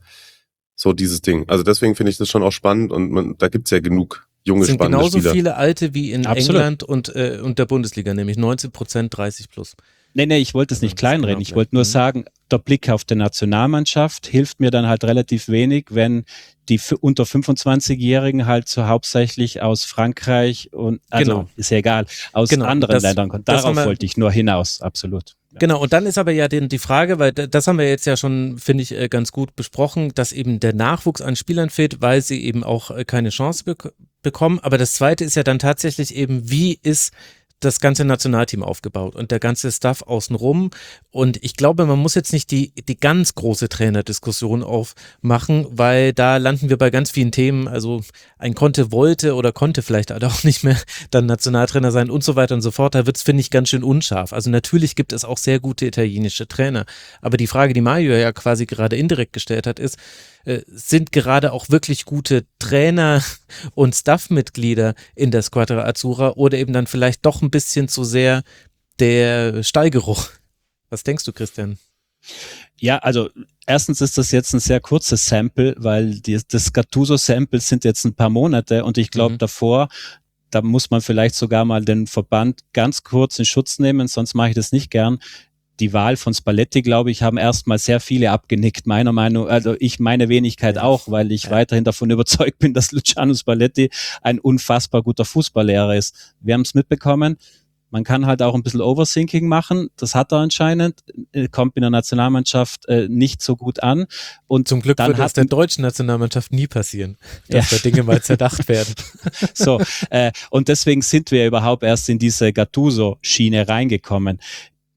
so dieses Ding. Also deswegen finde ich das schon auch spannend und da gibt es ja genug junge, spannende Spieler. Es sind genauso viele Alte wie in England und der Bundesliga, nämlich 19%, 30 plus. Nee, ich wollte es nicht kleinreden. Ich wollte nur sagen, der Blick auf die Nationalmannschaft hilft mir dann halt relativ wenig, wenn die unter 25-Jährigen halt so hauptsächlich aus Frankreich und, ist ja egal, aus anderen Ländern kommen. Darauf wollte ich nur hinaus, absolut. Ja. Genau, und dann ist aber ja die Frage, weil das haben wir jetzt ja schon, finde ich, ganz gut besprochen, dass eben der Nachwuchs an Spielern fehlt, weil sie eben auch keine Chance bekommen. Aber das Zweite ist ja dann tatsächlich eben, wie ist das ganze Nationalteam aufgebaut und der ganze Stuff außenrum. Und ich glaube, man muss jetzt nicht die ganz große Trainerdiskussion aufmachen, weil da landen wir bei ganz vielen Themen. Also ein Conte wollte oder konnte vielleicht auch nicht mehr dann Nationaltrainer sein und so weiter und so fort. Da wird es, finde ich, ganz schön unscharf. Also natürlich gibt es auch sehr gute italienische Trainer. Aber die Frage, die Mario ja quasi gerade indirekt gestellt hat, ist, sind gerade auch wirklich gute Trainer und Staff-Mitglieder in der Squadra Azzurra oder eben dann vielleicht doch ein bisschen zu sehr der Stallgeruch? Was denkst du, Christian? Ja, also erstens ist das jetzt ein sehr kurzes Sample, weil das Gattuso-Sample sind jetzt ein paar Monate und ich glaube davor, da muss man vielleicht sogar mal den Verband ganz kurz in Schutz nehmen, sonst mache ich das nicht gern. Die Wahl von Spalletti, glaube ich, haben erstmal sehr viele abgenickt, meiner Meinung, also meine Wenigkeit auch, weil ich weiterhin davon überzeugt bin, dass Luciano Spalletti ein unfassbar guter Fußballlehrer ist. Wir haben es mitbekommen, man kann halt auch ein bisschen Overthinking machen, das hat er anscheinend, kommt in der Nationalmannschaft nicht so gut an. Und zum Glück wird das der deutschen Nationalmannschaft nie passieren, dass da Dinge mal zerdacht werden. So, und deswegen sind wir überhaupt erst in diese Gattuso-Schiene reingekommen.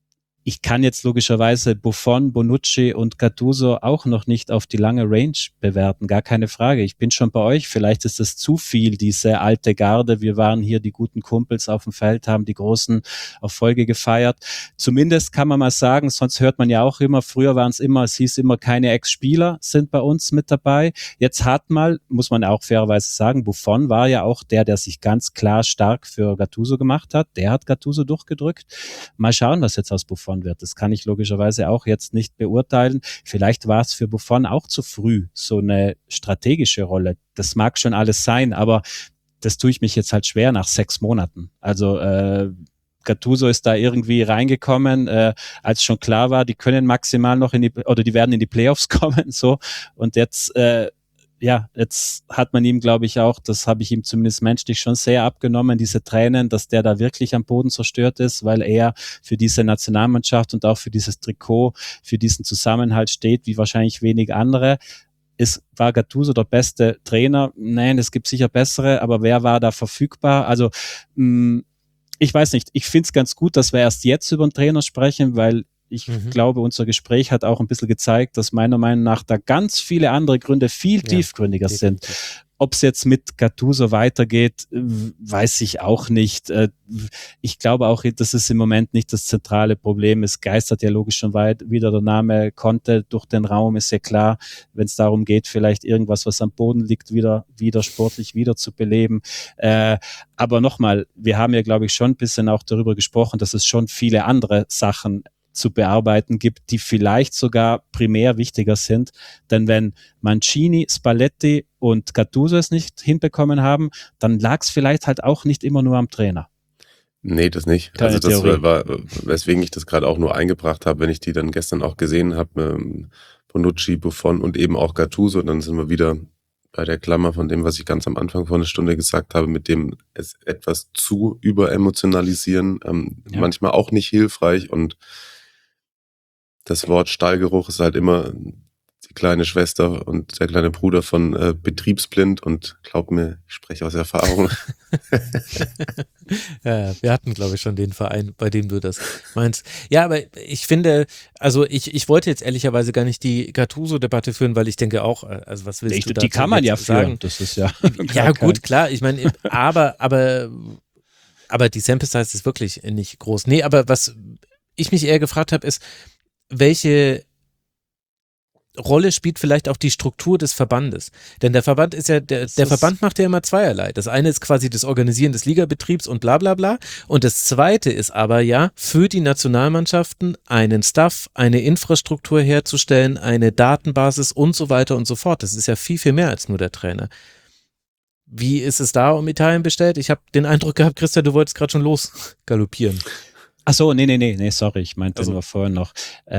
ich kann jetzt logischerweise Buffon, Bonucci und Gattuso auch noch nicht auf die lange Range bewerten, gar keine Frage. Ich bin schon bei euch, vielleicht ist es zu viel, diese alte Garde. Wir waren hier die guten Kumpels auf dem Feld, haben die großen Erfolge gefeiert. Zumindest kann man mal sagen, sonst hört man ja auch immer, früher waren es immer, es hieß immer, keine Ex-Spieler sind bei uns mit dabei. Jetzt hat mal, muss man auch fairerweise sagen, Buffon war ja auch der sich ganz klar stark für Gattuso gemacht hat. Der hat Gattuso durchgedrückt. Mal schauen, was jetzt aus Buffon wird. Das kann ich logischerweise auch jetzt nicht beurteilen. Vielleicht war es für Buffon auch zu früh, so eine strategische Rolle. Das mag schon alles sein, aber das tue ich mich jetzt halt schwer nach 6 Monaten. Also Gattuso ist da irgendwie reingekommen, als schon klar war, die können maximal noch die werden in die Playoffs kommen, so. Und jetzt jetzt hat man ihm, glaube ich, auch, das habe ich ihm zumindest menschlich schon sehr abgenommen, diese Tränen, dass der da wirklich am Boden zerstört ist, weil er für diese Nationalmannschaft und auch für dieses Trikot, für diesen Zusammenhalt steht, wie wahrscheinlich wenig andere. War Gattuso der beste Trainer? Nein, es gibt sicher bessere, aber wer war da verfügbar? Also, ich weiß nicht, ich finde es ganz gut, dass wir erst jetzt über den Trainer sprechen, weil ich glaube, unser Gespräch hat auch ein bisschen gezeigt, dass meiner Meinung nach da ganz viele andere Gründe viel tiefgründiger sind. Ob es jetzt mit Gattuso weitergeht, weiß ich auch nicht. Ich glaube auch, das ist im Moment nicht das zentrale Problem. Es geistert ja logisch schon weit wieder der Name Conte durch den Raum, ist ja klar, wenn es darum geht, vielleicht irgendwas, was am Boden liegt, wieder sportlich wieder zu beleben. Aber nochmal, wir haben ja, glaube ich, schon ein bisschen auch darüber gesprochen, dass es schon viele andere Sachen zu bearbeiten gibt, die vielleicht sogar primär wichtiger sind. Denn wenn Mancini, Spalletti und Gattuso es nicht hinbekommen haben, dann lag es vielleicht halt auch nicht immer nur am Trainer. Nee, das nicht. Keine also das Theorie. war, weswegen ich das gerade auch nur eingebracht habe, wenn ich die dann gestern auch gesehen habe, Bonucci, Buffon und eben auch Gattuso, dann sind wir wieder bei der Klammer von dem, was ich ganz am Anfang vor einer Stunde gesagt habe, mit dem es etwas zu überemotionalisieren, manchmal auch nicht hilfreich, und das Wort Stallgeruch ist halt immer die kleine Schwester und der kleine Bruder von betriebsblind, und glaub mir, ich spreche aus Erfahrung. Ja, wir hatten, glaube ich, schon den Verein, bei dem du das meinst. Ja, aber ich finde, also ich wollte jetzt ehrlicherweise gar nicht die Gattuso-Debatte führen, weil ich denke auch, also was willst du dazu die kann man ja sagen? führen, das ist ja Ja gut, klar, ich meine, aber die Sample Size ist wirklich nicht groß. Nee, aber was ich mich eher gefragt habe, ist, welche Rolle spielt vielleicht auch die Struktur des Verbandes? Denn der Verband ist ja, der Verband macht ja immer zweierlei. Das eine ist quasi das Organisieren des Ligabetriebs und bla bla bla. Und das zweite ist aber ja, für die Nationalmannschaften einen Staff, eine Infrastruktur herzustellen, eine Datenbasis und so weiter und so fort. Das ist ja viel, viel mehr als nur der Trainer. Wie ist es da um Italien bestellt? Ich habe den Eindruck gehabt, Christian, du wolltest gerade schon losgaloppieren. Ach so, nee, sorry, ich meinte nur vorher noch.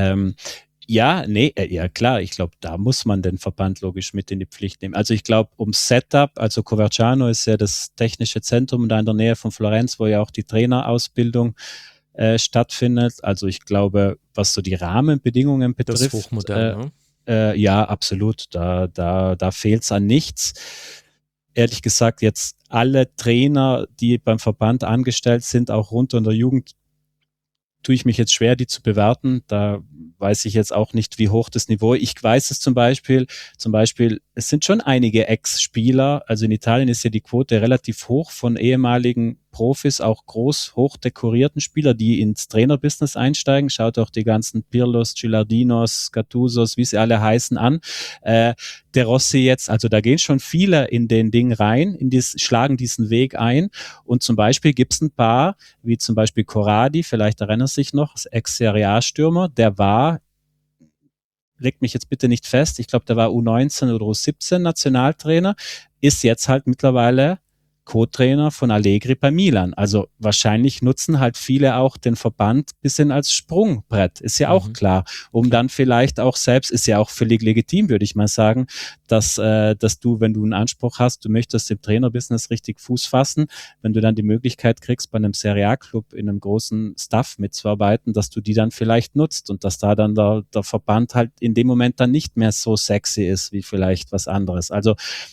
Ja, klar, ich glaube, da muss man den Verband logisch mit in die Pflicht nehmen. Also ich glaube, Setup, also Coverciano ist ja das technische Zentrum da in der Nähe von Florenz, wo ja auch die Trainerausbildung stattfindet. Also ich glaube, was so die Rahmenbedingungen betrifft, das ist hochmodern, ja, absolut, da fehlt es an nichts. Ehrlich gesagt, jetzt alle Trainer, die beim Verband angestellt sind, auch rund in der Jugend, tue ich mich jetzt schwer, die zu bewerten. Da weiß ich jetzt auch nicht, wie hoch das Niveau ist. Ich weiß es zum Beispiel, es sind schon einige Ex-Spieler, also in Italien ist ja die Quote relativ hoch von ehemaligen Profis, auch groß, hoch dekorierten Spieler, die ins Trainerbusiness einsteigen. Schaut auch die ganzen Pirlos, Gilardinos, Gattusos, wie sie alle heißen, an. Der Rossi jetzt, also da gehen schon viele in den Ding rein, schlagen diesen Weg ein. Und zum Beispiel gibt es ein paar, wie zum Beispiel Corradi, vielleicht erinnert sich noch, das Ex-Serie A-Stürmer, der war, legt mich jetzt bitte nicht fest, ich glaube, der war U19 oder U17 Nationaltrainer, ist jetzt halt mittlerweile Co-Trainer von Allegri bei Milan. Also wahrscheinlich nutzen halt viele auch den Verband ein bisschen als Sprungbrett, ist ja auch klar, um dann vielleicht auch selbst, ist ja auch völlig legitim, würde ich mal sagen, dass du, wenn du einen Anspruch hast, du möchtest im Trainerbusiness richtig Fuß fassen, wenn du dann die Möglichkeit kriegst, bei einem Serie A-Club in einem großen Staff mitzuarbeiten, dass du die dann vielleicht nutzt und dass da dann der Verband halt in dem Moment dann nicht mehr so sexy ist, wie vielleicht was anderes. Also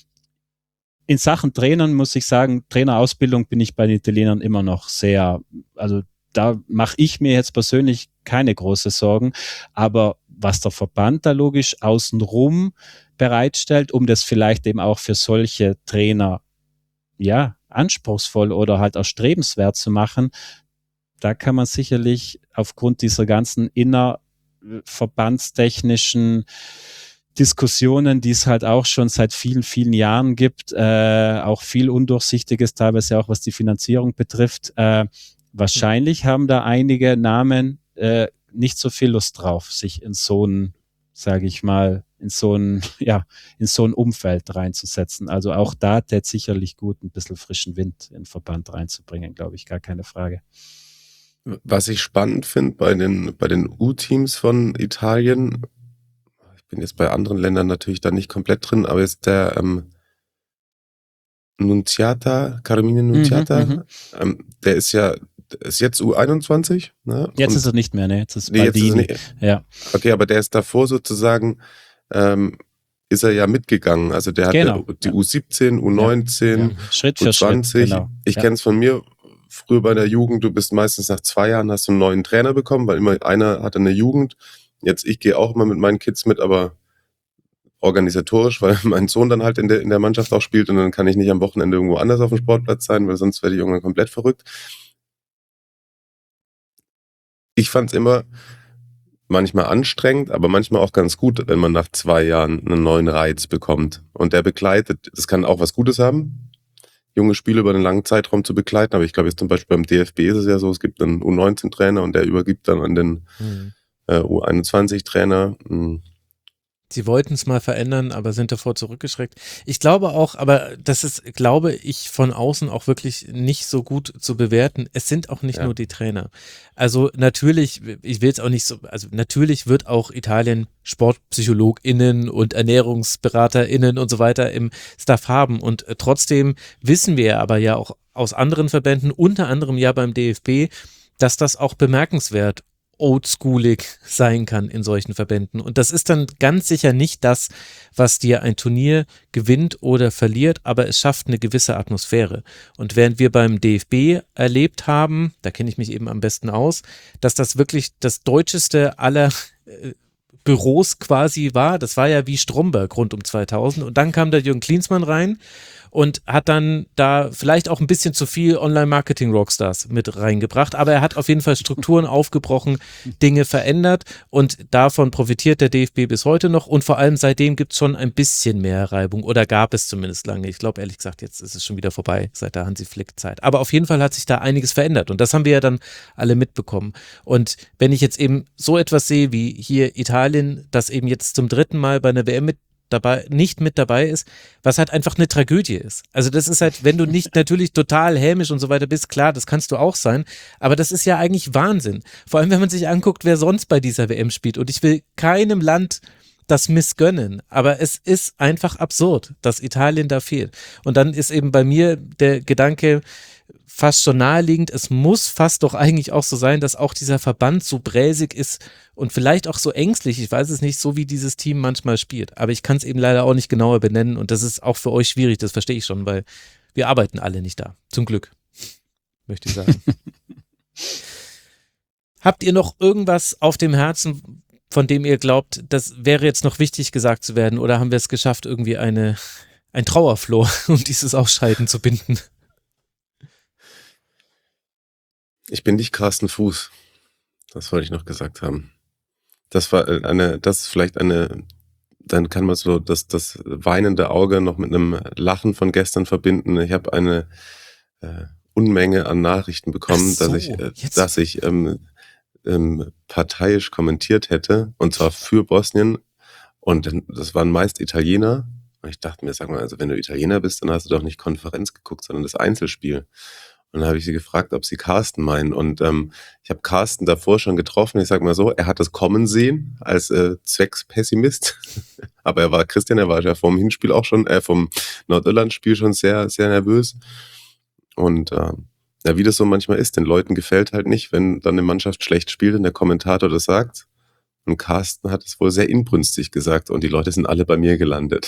in Sachen Trainern muss ich sagen, Trainerausbildung bin ich bei den Italienern immer noch sehr, also da mache ich mir jetzt persönlich keine große Sorgen. Aber was der Verband da logisch außenrum bereitstellt, um das vielleicht eben auch für solche Trainer anspruchsvoll oder halt erstrebenswert zu machen, da kann man sicherlich aufgrund dieser ganzen innerverbandstechnischen Diskussionen, die es halt auch schon seit vielen, vielen Jahren gibt, auch viel Undurchsichtiges, teilweise auch was die Finanzierung betrifft. Wahrscheinlich haben da einige Namen nicht so viel Lust drauf, sich in so ein, sage ich mal, in so ein Umfeld reinzusetzen. Also auch da täte sicherlich gut, ein bisschen frischen Wind in den Verband reinzubringen, glaube ich, gar keine Frage. Was ich spannend finde bei den U-Teams von Italien, ich bin jetzt bei anderen Ländern natürlich da nicht komplett drin, aber ist der Carmine Nunziata, der ist jetzt U21. Ne? Jetzt ist er nicht mehr, ne? Jetzt ist Baldini. Ja. Okay, aber der ist davor sozusagen, ist er ja mitgegangen. Also der hat die U17, U19, Schritt für U20. Schritt, genau. Ich kenne es von mir früher bei der Jugend, du bist meistens nach 2 Jahren hast du einen neuen Trainer bekommen, weil immer einer hatte eine Jugend. Jetzt, ich gehe auch immer mit meinen Kids mit, aber organisatorisch, weil mein Sohn dann halt in der Mannschaft auch spielt und dann kann ich nicht am Wochenende irgendwo anders auf dem Sportplatz sein, weil sonst werde ich irgendwann komplett verrückt. Ich fand es immer manchmal anstrengend, aber manchmal auch ganz gut, wenn man nach 2 Jahren einen neuen Reiz bekommt. Und der begleitet, das kann auch was Gutes haben, junge Spieler über einen langen Zeitraum zu begleiten, aber ich glaube jetzt zum Beispiel beim DFB ist es ja so, es gibt einen U19-Trainer und der übergibt dann an den U21-Trainer. Sie wollten es mal verändern, aber sind davor zurückgeschreckt. Ich glaube auch, aber das ist, glaube ich, von außen auch wirklich nicht so gut zu bewerten. Es sind auch nicht nur die Trainer. Also natürlich, ich will es auch nicht so, also natürlich wird auch Italien SportpsychologInnen und ErnährungsberaterInnen und so weiter im Staff haben. Und trotzdem wissen wir aber ja auch aus anderen Verbänden, unter anderem ja beim DFB, dass das auch bemerkenswert oldschoolig sein kann in solchen Verbänden. Und das ist dann ganz sicher nicht das, was dir ein Turnier gewinnt oder verliert, aber es schafft eine gewisse Atmosphäre. Und während wir beim DFB erlebt haben, da kenne ich mich eben am besten aus, dass das wirklich das deutscheste aller Büros quasi war, das war ja wie Stromberg rund um 2000 und dann kam da Jürgen Klinsmann rein und hat dann da vielleicht auch ein bisschen zu viel Online-Marketing-Rockstars mit reingebracht, aber er hat auf jeden Fall Strukturen aufgebrochen, Dinge verändert und davon profitiert der DFB bis heute noch und vor allem seitdem gibt es schon ein bisschen mehr Reibung oder gab es zumindest lange. Ich glaube ehrlich gesagt, jetzt ist es schon wieder vorbei seit der Hansi-Flick-Zeit. Aber auf jeden Fall hat sich da einiges verändert und das haben wir ja dann alle mitbekommen. Und wenn ich jetzt eben so etwas sehe wie hier Italien, das eben jetzt zum 3. Mal bei einer WM nicht mit dabei ist, was halt einfach eine Tragödie ist. Also das ist halt, wenn du nicht natürlich total hämisch und so weiter bist, klar, das kannst du auch sein, aber das ist ja eigentlich Wahnsinn. Vor allem, wenn man sich anguckt, wer sonst bei dieser WM spielt und ich will keinem Land das missgönnen, aber es ist einfach absurd, dass Italien da fehlt. Und dann ist eben bei mir der Gedanke fast schon naheliegend, es muss fast doch eigentlich auch so sein, dass auch dieser Verband so bräsig ist und vielleicht auch so ängstlich, ich weiß es nicht, so wie dieses Team manchmal spielt, aber ich kann es eben leider auch nicht genauer benennen und das ist auch für euch schwierig, das verstehe ich schon, weil wir arbeiten alle nicht da, zum Glück, möchte ich sagen. Habt ihr noch irgendwas auf dem Herzen, von dem ihr glaubt, das wäre jetzt noch wichtig gesagt zu werden oder haben wir es geschafft, irgendwie ein Trauerfloh, um dieses Ausscheiden zu binden? Ich bin nicht Carsten Fuß. Das wollte ich noch gesagt haben. Das ist vielleicht dann kann man so das weinende Auge noch mit einem Lachen von gestern verbinden. Ich habe eine Unmenge an Nachrichten bekommen, dass ich parteiisch kommentiert hätte, und zwar für Bosnien. Und das waren meist Italiener. Und ich dachte mir, sag mal, also wenn du Italiener bist, dann hast du doch nicht Konferenz geguckt, sondern das Einzelspiel. Und dann habe ich sie gefragt, ob sie Carsten meinen. Und ich habe Carsten davor schon getroffen. Ich sage mal so, er hat das kommen sehen als Zweckspessimist. Aber er war ja vom Hinspiel auch schon, vom Nordirland-Spiel schon sehr, sehr nervös. Und wie das so manchmal ist, den Leuten gefällt halt nicht, wenn dann eine Mannschaft schlecht spielt und der Kommentator das sagt. Und Carsten hat es wohl sehr inbrünstig gesagt und die Leute sind alle bei mir gelandet.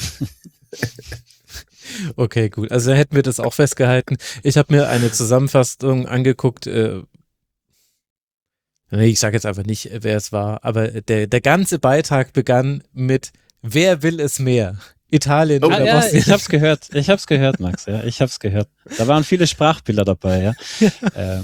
Okay, gut. Also da hätten wir das auch festgehalten. Ich habe mir eine Zusammenfassung angeguckt, Nee, ich sage jetzt einfach nicht, wer es war, aber der ganze Beitrag begann mit "Wer will es mehr? Italien oder ja, Bosnien?" ich hab's gehört, Max, ja, ich hab's gehört. Da waren viele Sprachbilder dabei, ja.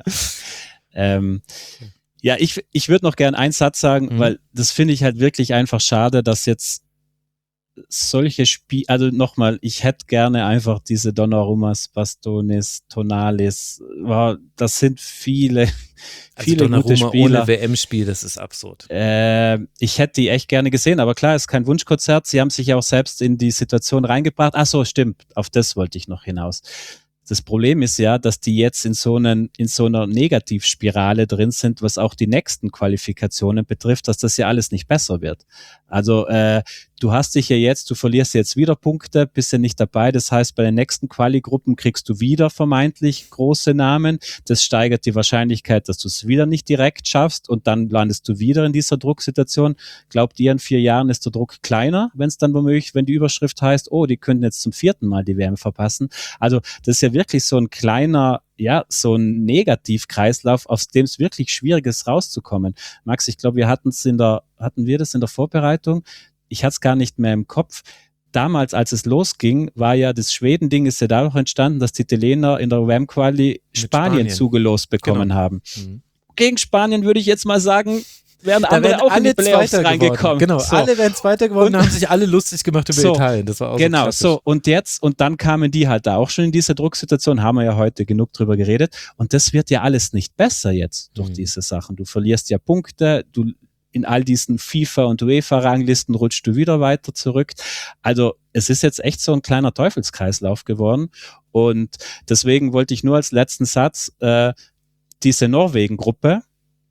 Ja, ich würde noch gern einen Satz sagen, weil das finde ich halt wirklich einfach schade, dass jetzt solche Spiele, also nochmal, ich hätte gerne einfach diese Donnarummas, Bastones, Tonales, das sind viele gute Spieler. Ohne WM-Spiel, das ist absurd. Ich hätte die echt gerne gesehen, aber klar, ist kein Wunschkonzert. Sie haben sich ja auch selbst in die Situation reingebracht. Ach so, stimmt, auf das wollte ich noch hinaus. Das Problem ist ja, dass die jetzt in so einer Negativspirale drin sind, was auch die nächsten Qualifikationen betrifft, dass das ja alles nicht besser wird. Also du verlierst jetzt wieder Punkte, bist ja nicht dabei. Das heißt, bei den nächsten Quali-Gruppen kriegst du wieder vermeintlich große Namen. Das steigert die Wahrscheinlichkeit, dass du es wieder nicht direkt schaffst und dann landest du wieder in dieser Drucksituation. Glaubt ihr, in 4 Jahren ist der Druck kleiner, wenn es dann womöglich, wenn die Überschrift heißt, oh, die könnten jetzt zum 4. Mal die WM verpassen. Also das ist ja wirklich so ein kleiner, so ein Negativkreislauf, aus dem es wirklich schwierig ist, rauszukommen. Max, ich glaube, hatten wir das in der Vorbereitung? Ich hatte es gar nicht mehr im Kopf. Damals, als es losging, war ja das Schweden-Ding ist ja dadurch entstanden, dass die Italiener in der WM-Quali Spanien zugelost bekommen haben. Mhm. Gegen Spanien würde ich jetzt mal sagen, wären andere auch in die Playoffs reingekommen. Genau, so. Alle wären Zweiter geworden und haben sich alle lustig gemacht über Italien. Das war auch genau, so. Und dann kamen die halt da auch schon in diese Drucksituation, haben wir ja heute genug drüber geredet. Und das wird ja alles nicht besser jetzt durch diese Sachen. Du verlierst ja Punkte, in all diesen FIFA- und UEFA-Ranglisten rutschst du wieder weiter zurück. Also es ist jetzt echt so ein kleiner Teufelskreislauf geworden. Und deswegen wollte ich nur als letzten Satz diese Norwegen-Gruppe,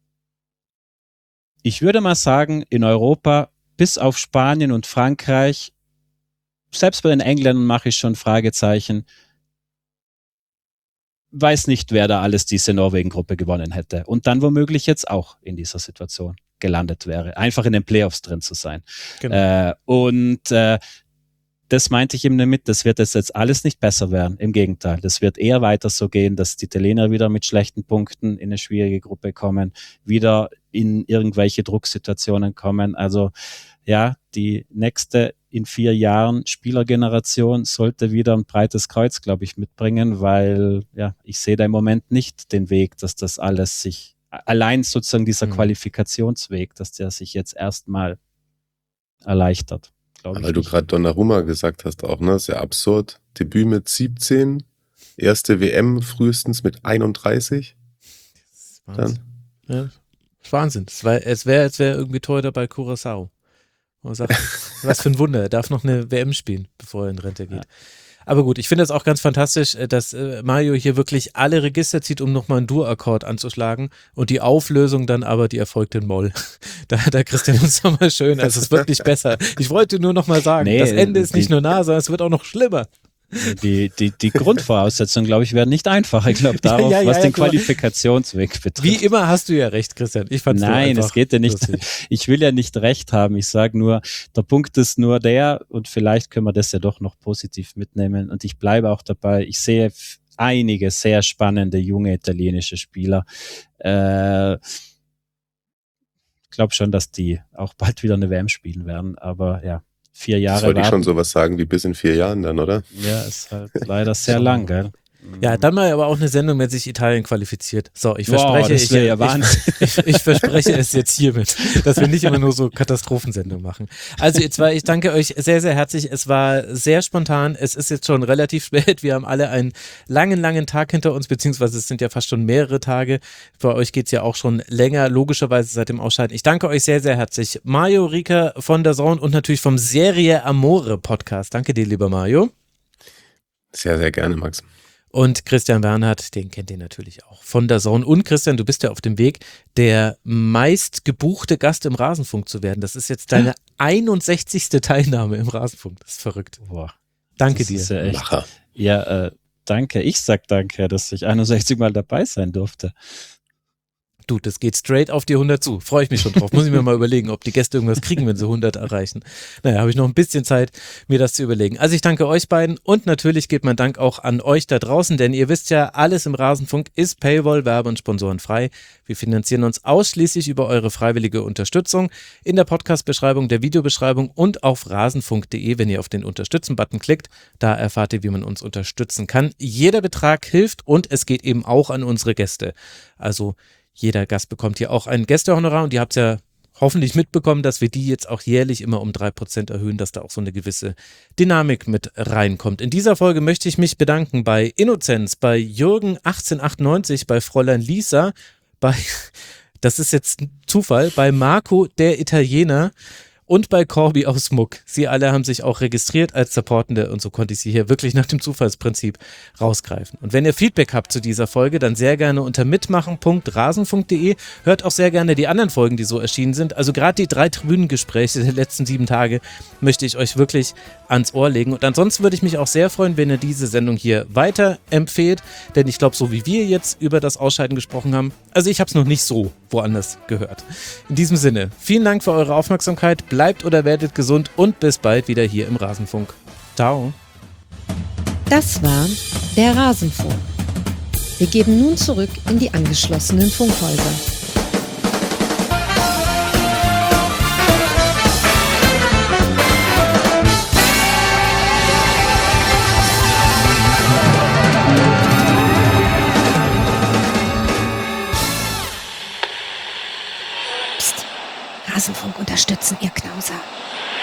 ich würde mal sagen, in Europa bis auf Spanien und Frankreich, selbst bei den Engländern mache ich schon Fragezeichen, weiß nicht, wer da alles diese Norwegen-Gruppe gewonnen hätte und dann womöglich jetzt auch in dieser Situation gelandet wäre, einfach in den Playoffs drin zu sein. Genau. Das meinte ich eben damit, das wird jetzt alles nicht besser werden, im Gegenteil, das wird eher weiter so gehen, dass die Italiener wieder mit schlechten Punkten in eine schwierige Gruppe kommen, wieder in irgendwelche Drucksituationen kommen, also ja, die nächste in 4 Jahren Spielergeneration sollte wieder ein breites Kreuz, glaube ich, mitbringen, weil ja, ich sehe da im Moment nicht den Weg, dass das alles sich, allein sozusagen dieser Qualifikationsweg, dass der sich jetzt erstmal erleichtert. Weil du gerade Donnarumma gesagt hast auch, ne? Das ist ja absurd. Debüt mit 17, erste WM frühestens mit 31. Das ist Wahnsinn. Ja, Wahnsinn. Es wäre irgendwie teuer bei Curaçao. Man sagt, was für ein Wunder, er darf noch eine WM spielen, bevor er in Rente geht. Ja. Aber gut, ich finde das auch ganz fantastisch, dass Mario hier wirklich alle Register zieht, um nochmal einen Dur-Akkord anzuschlagen und die Auflösung dann aber, die erfolgt in Moll. Da Christian uns nochmal schön, es ist wirklich besser. Ich wollte nur nochmal sagen, das Ende ist nicht nur nah, sondern es wird auch noch schlimmer. Die Grundvoraussetzungen, glaube ich, werden nicht einfacher. Ich glaube, darauf, was den Qualifikationsweg betrifft. Wie immer hast du ja recht, Christian. Ich fand's Nein, es geht ja nicht. Lustig. Ich will ja nicht recht haben. Ich sage nur, der Punkt ist nur der, und vielleicht können wir das ja doch noch positiv mitnehmen. Und ich bleibe auch dabei. Ich sehe einige sehr spannende junge italienische Spieler. Ich glaube schon, dass die auch bald wieder eine WM spielen werden. Aber ja. 4 Jahre. Das wollte ich schon sowas sagen, wie bis in 4 Jahren dann, oder? Ja, ist halt leider sehr lang, gell? Ja, dann mal aber auch eine Sendung, wenn sich Italien qualifiziert. So, ich verspreche, ich verspreche es jetzt hiermit, dass wir nicht immer nur so Katastrophensendungen machen. Also ich danke euch sehr, sehr herzlich. Es war sehr spontan. Es ist jetzt schon relativ spät. Wir haben alle einen langen Tag hinter uns, beziehungsweise es sind ja fast schon mehrere Tage. Bei euch geht es ja auch schon länger, logischerweise seit dem Ausscheiden. Ich danke euch sehr, sehr herzlich. Mario Rieker von DAZN und natürlich vom Serie Amore Podcast. Danke dir, lieber Mario. Sehr, sehr gerne, Max. Und Christian Bernhard, den kennt ihr natürlich auch von DAZN. Und Christian, du bist ja auf dem Weg, der meist gebuchte Gast im Rasenfunk zu werden. Das ist jetzt deine 61. Teilnahme im Rasenfunk. Das ist verrückt. Boah, danke dir. Ist ja echt. Ja, danke. Ich sag danke, dass ich 61 Mal dabei sein durfte. Du, das geht straight auf die 100 zu. Freue ich mich schon drauf. Muss ich mir mal überlegen, ob die Gäste irgendwas kriegen, wenn sie 100 erreichen. Naja, habe ich noch ein bisschen Zeit, mir das zu überlegen. Also ich danke euch beiden und natürlich geht mein Dank auch an euch da draußen, denn ihr wisst ja, alles im Rasenfunk ist Paywall, Werbe- und Sponsorenfrei. Wir finanzieren uns ausschließlich über eure freiwillige Unterstützung. In der Podcast-Beschreibung, der Videobeschreibung und auf rasenfunk.de, wenn ihr auf den Unterstützen-Button klickt, da erfahrt ihr, wie man uns unterstützen kann. Jeder Betrag hilft und es geht eben auch an unsere Gäste. Also jeder Gast bekommt hier auch ein Gästehonorar und ihr habt ja hoffentlich mitbekommen, dass wir die jetzt auch jährlich immer um 3% erhöhen, dass da auch so eine gewisse Dynamik mit reinkommt. In dieser Folge möchte ich mich bedanken bei Innozenz, bei Jürgen 1898, bei Fräulein Lisa, das ist jetzt ein Zufall, bei Marco, der Italiener, und bei Corby aus Muck. Sie alle haben sich auch registriert als Supportende und so konnte ich sie hier wirklich nach dem Zufallsprinzip rausgreifen. Und wenn ihr Feedback habt zu dieser Folge, dann sehr gerne unter mitmachen.rasenfunk.de. Hört auch sehr gerne die anderen Folgen, die so erschienen sind. Also gerade die 3 Tribünengespräche der letzten 7 Tage möchte ich euch wirklich ans Ohr legen. Und ansonsten würde ich mich auch sehr freuen, wenn ihr diese Sendung hier weiterempfehlt. Denn ich glaube, so wie wir jetzt über das Ausscheiden gesprochen haben, also ich habe es noch nicht so woanders gehört. In diesem Sinne, vielen Dank für eure Aufmerksamkeit. Bleibt oder werdet gesund und bis bald wieder hier im Rasenfunk. Ciao. Das war der Rasenfunk. Wir geben nun zurück in die angeschlossenen Funkhäuser. Psst. Rasenfunk unterstützen, ihr Knauser.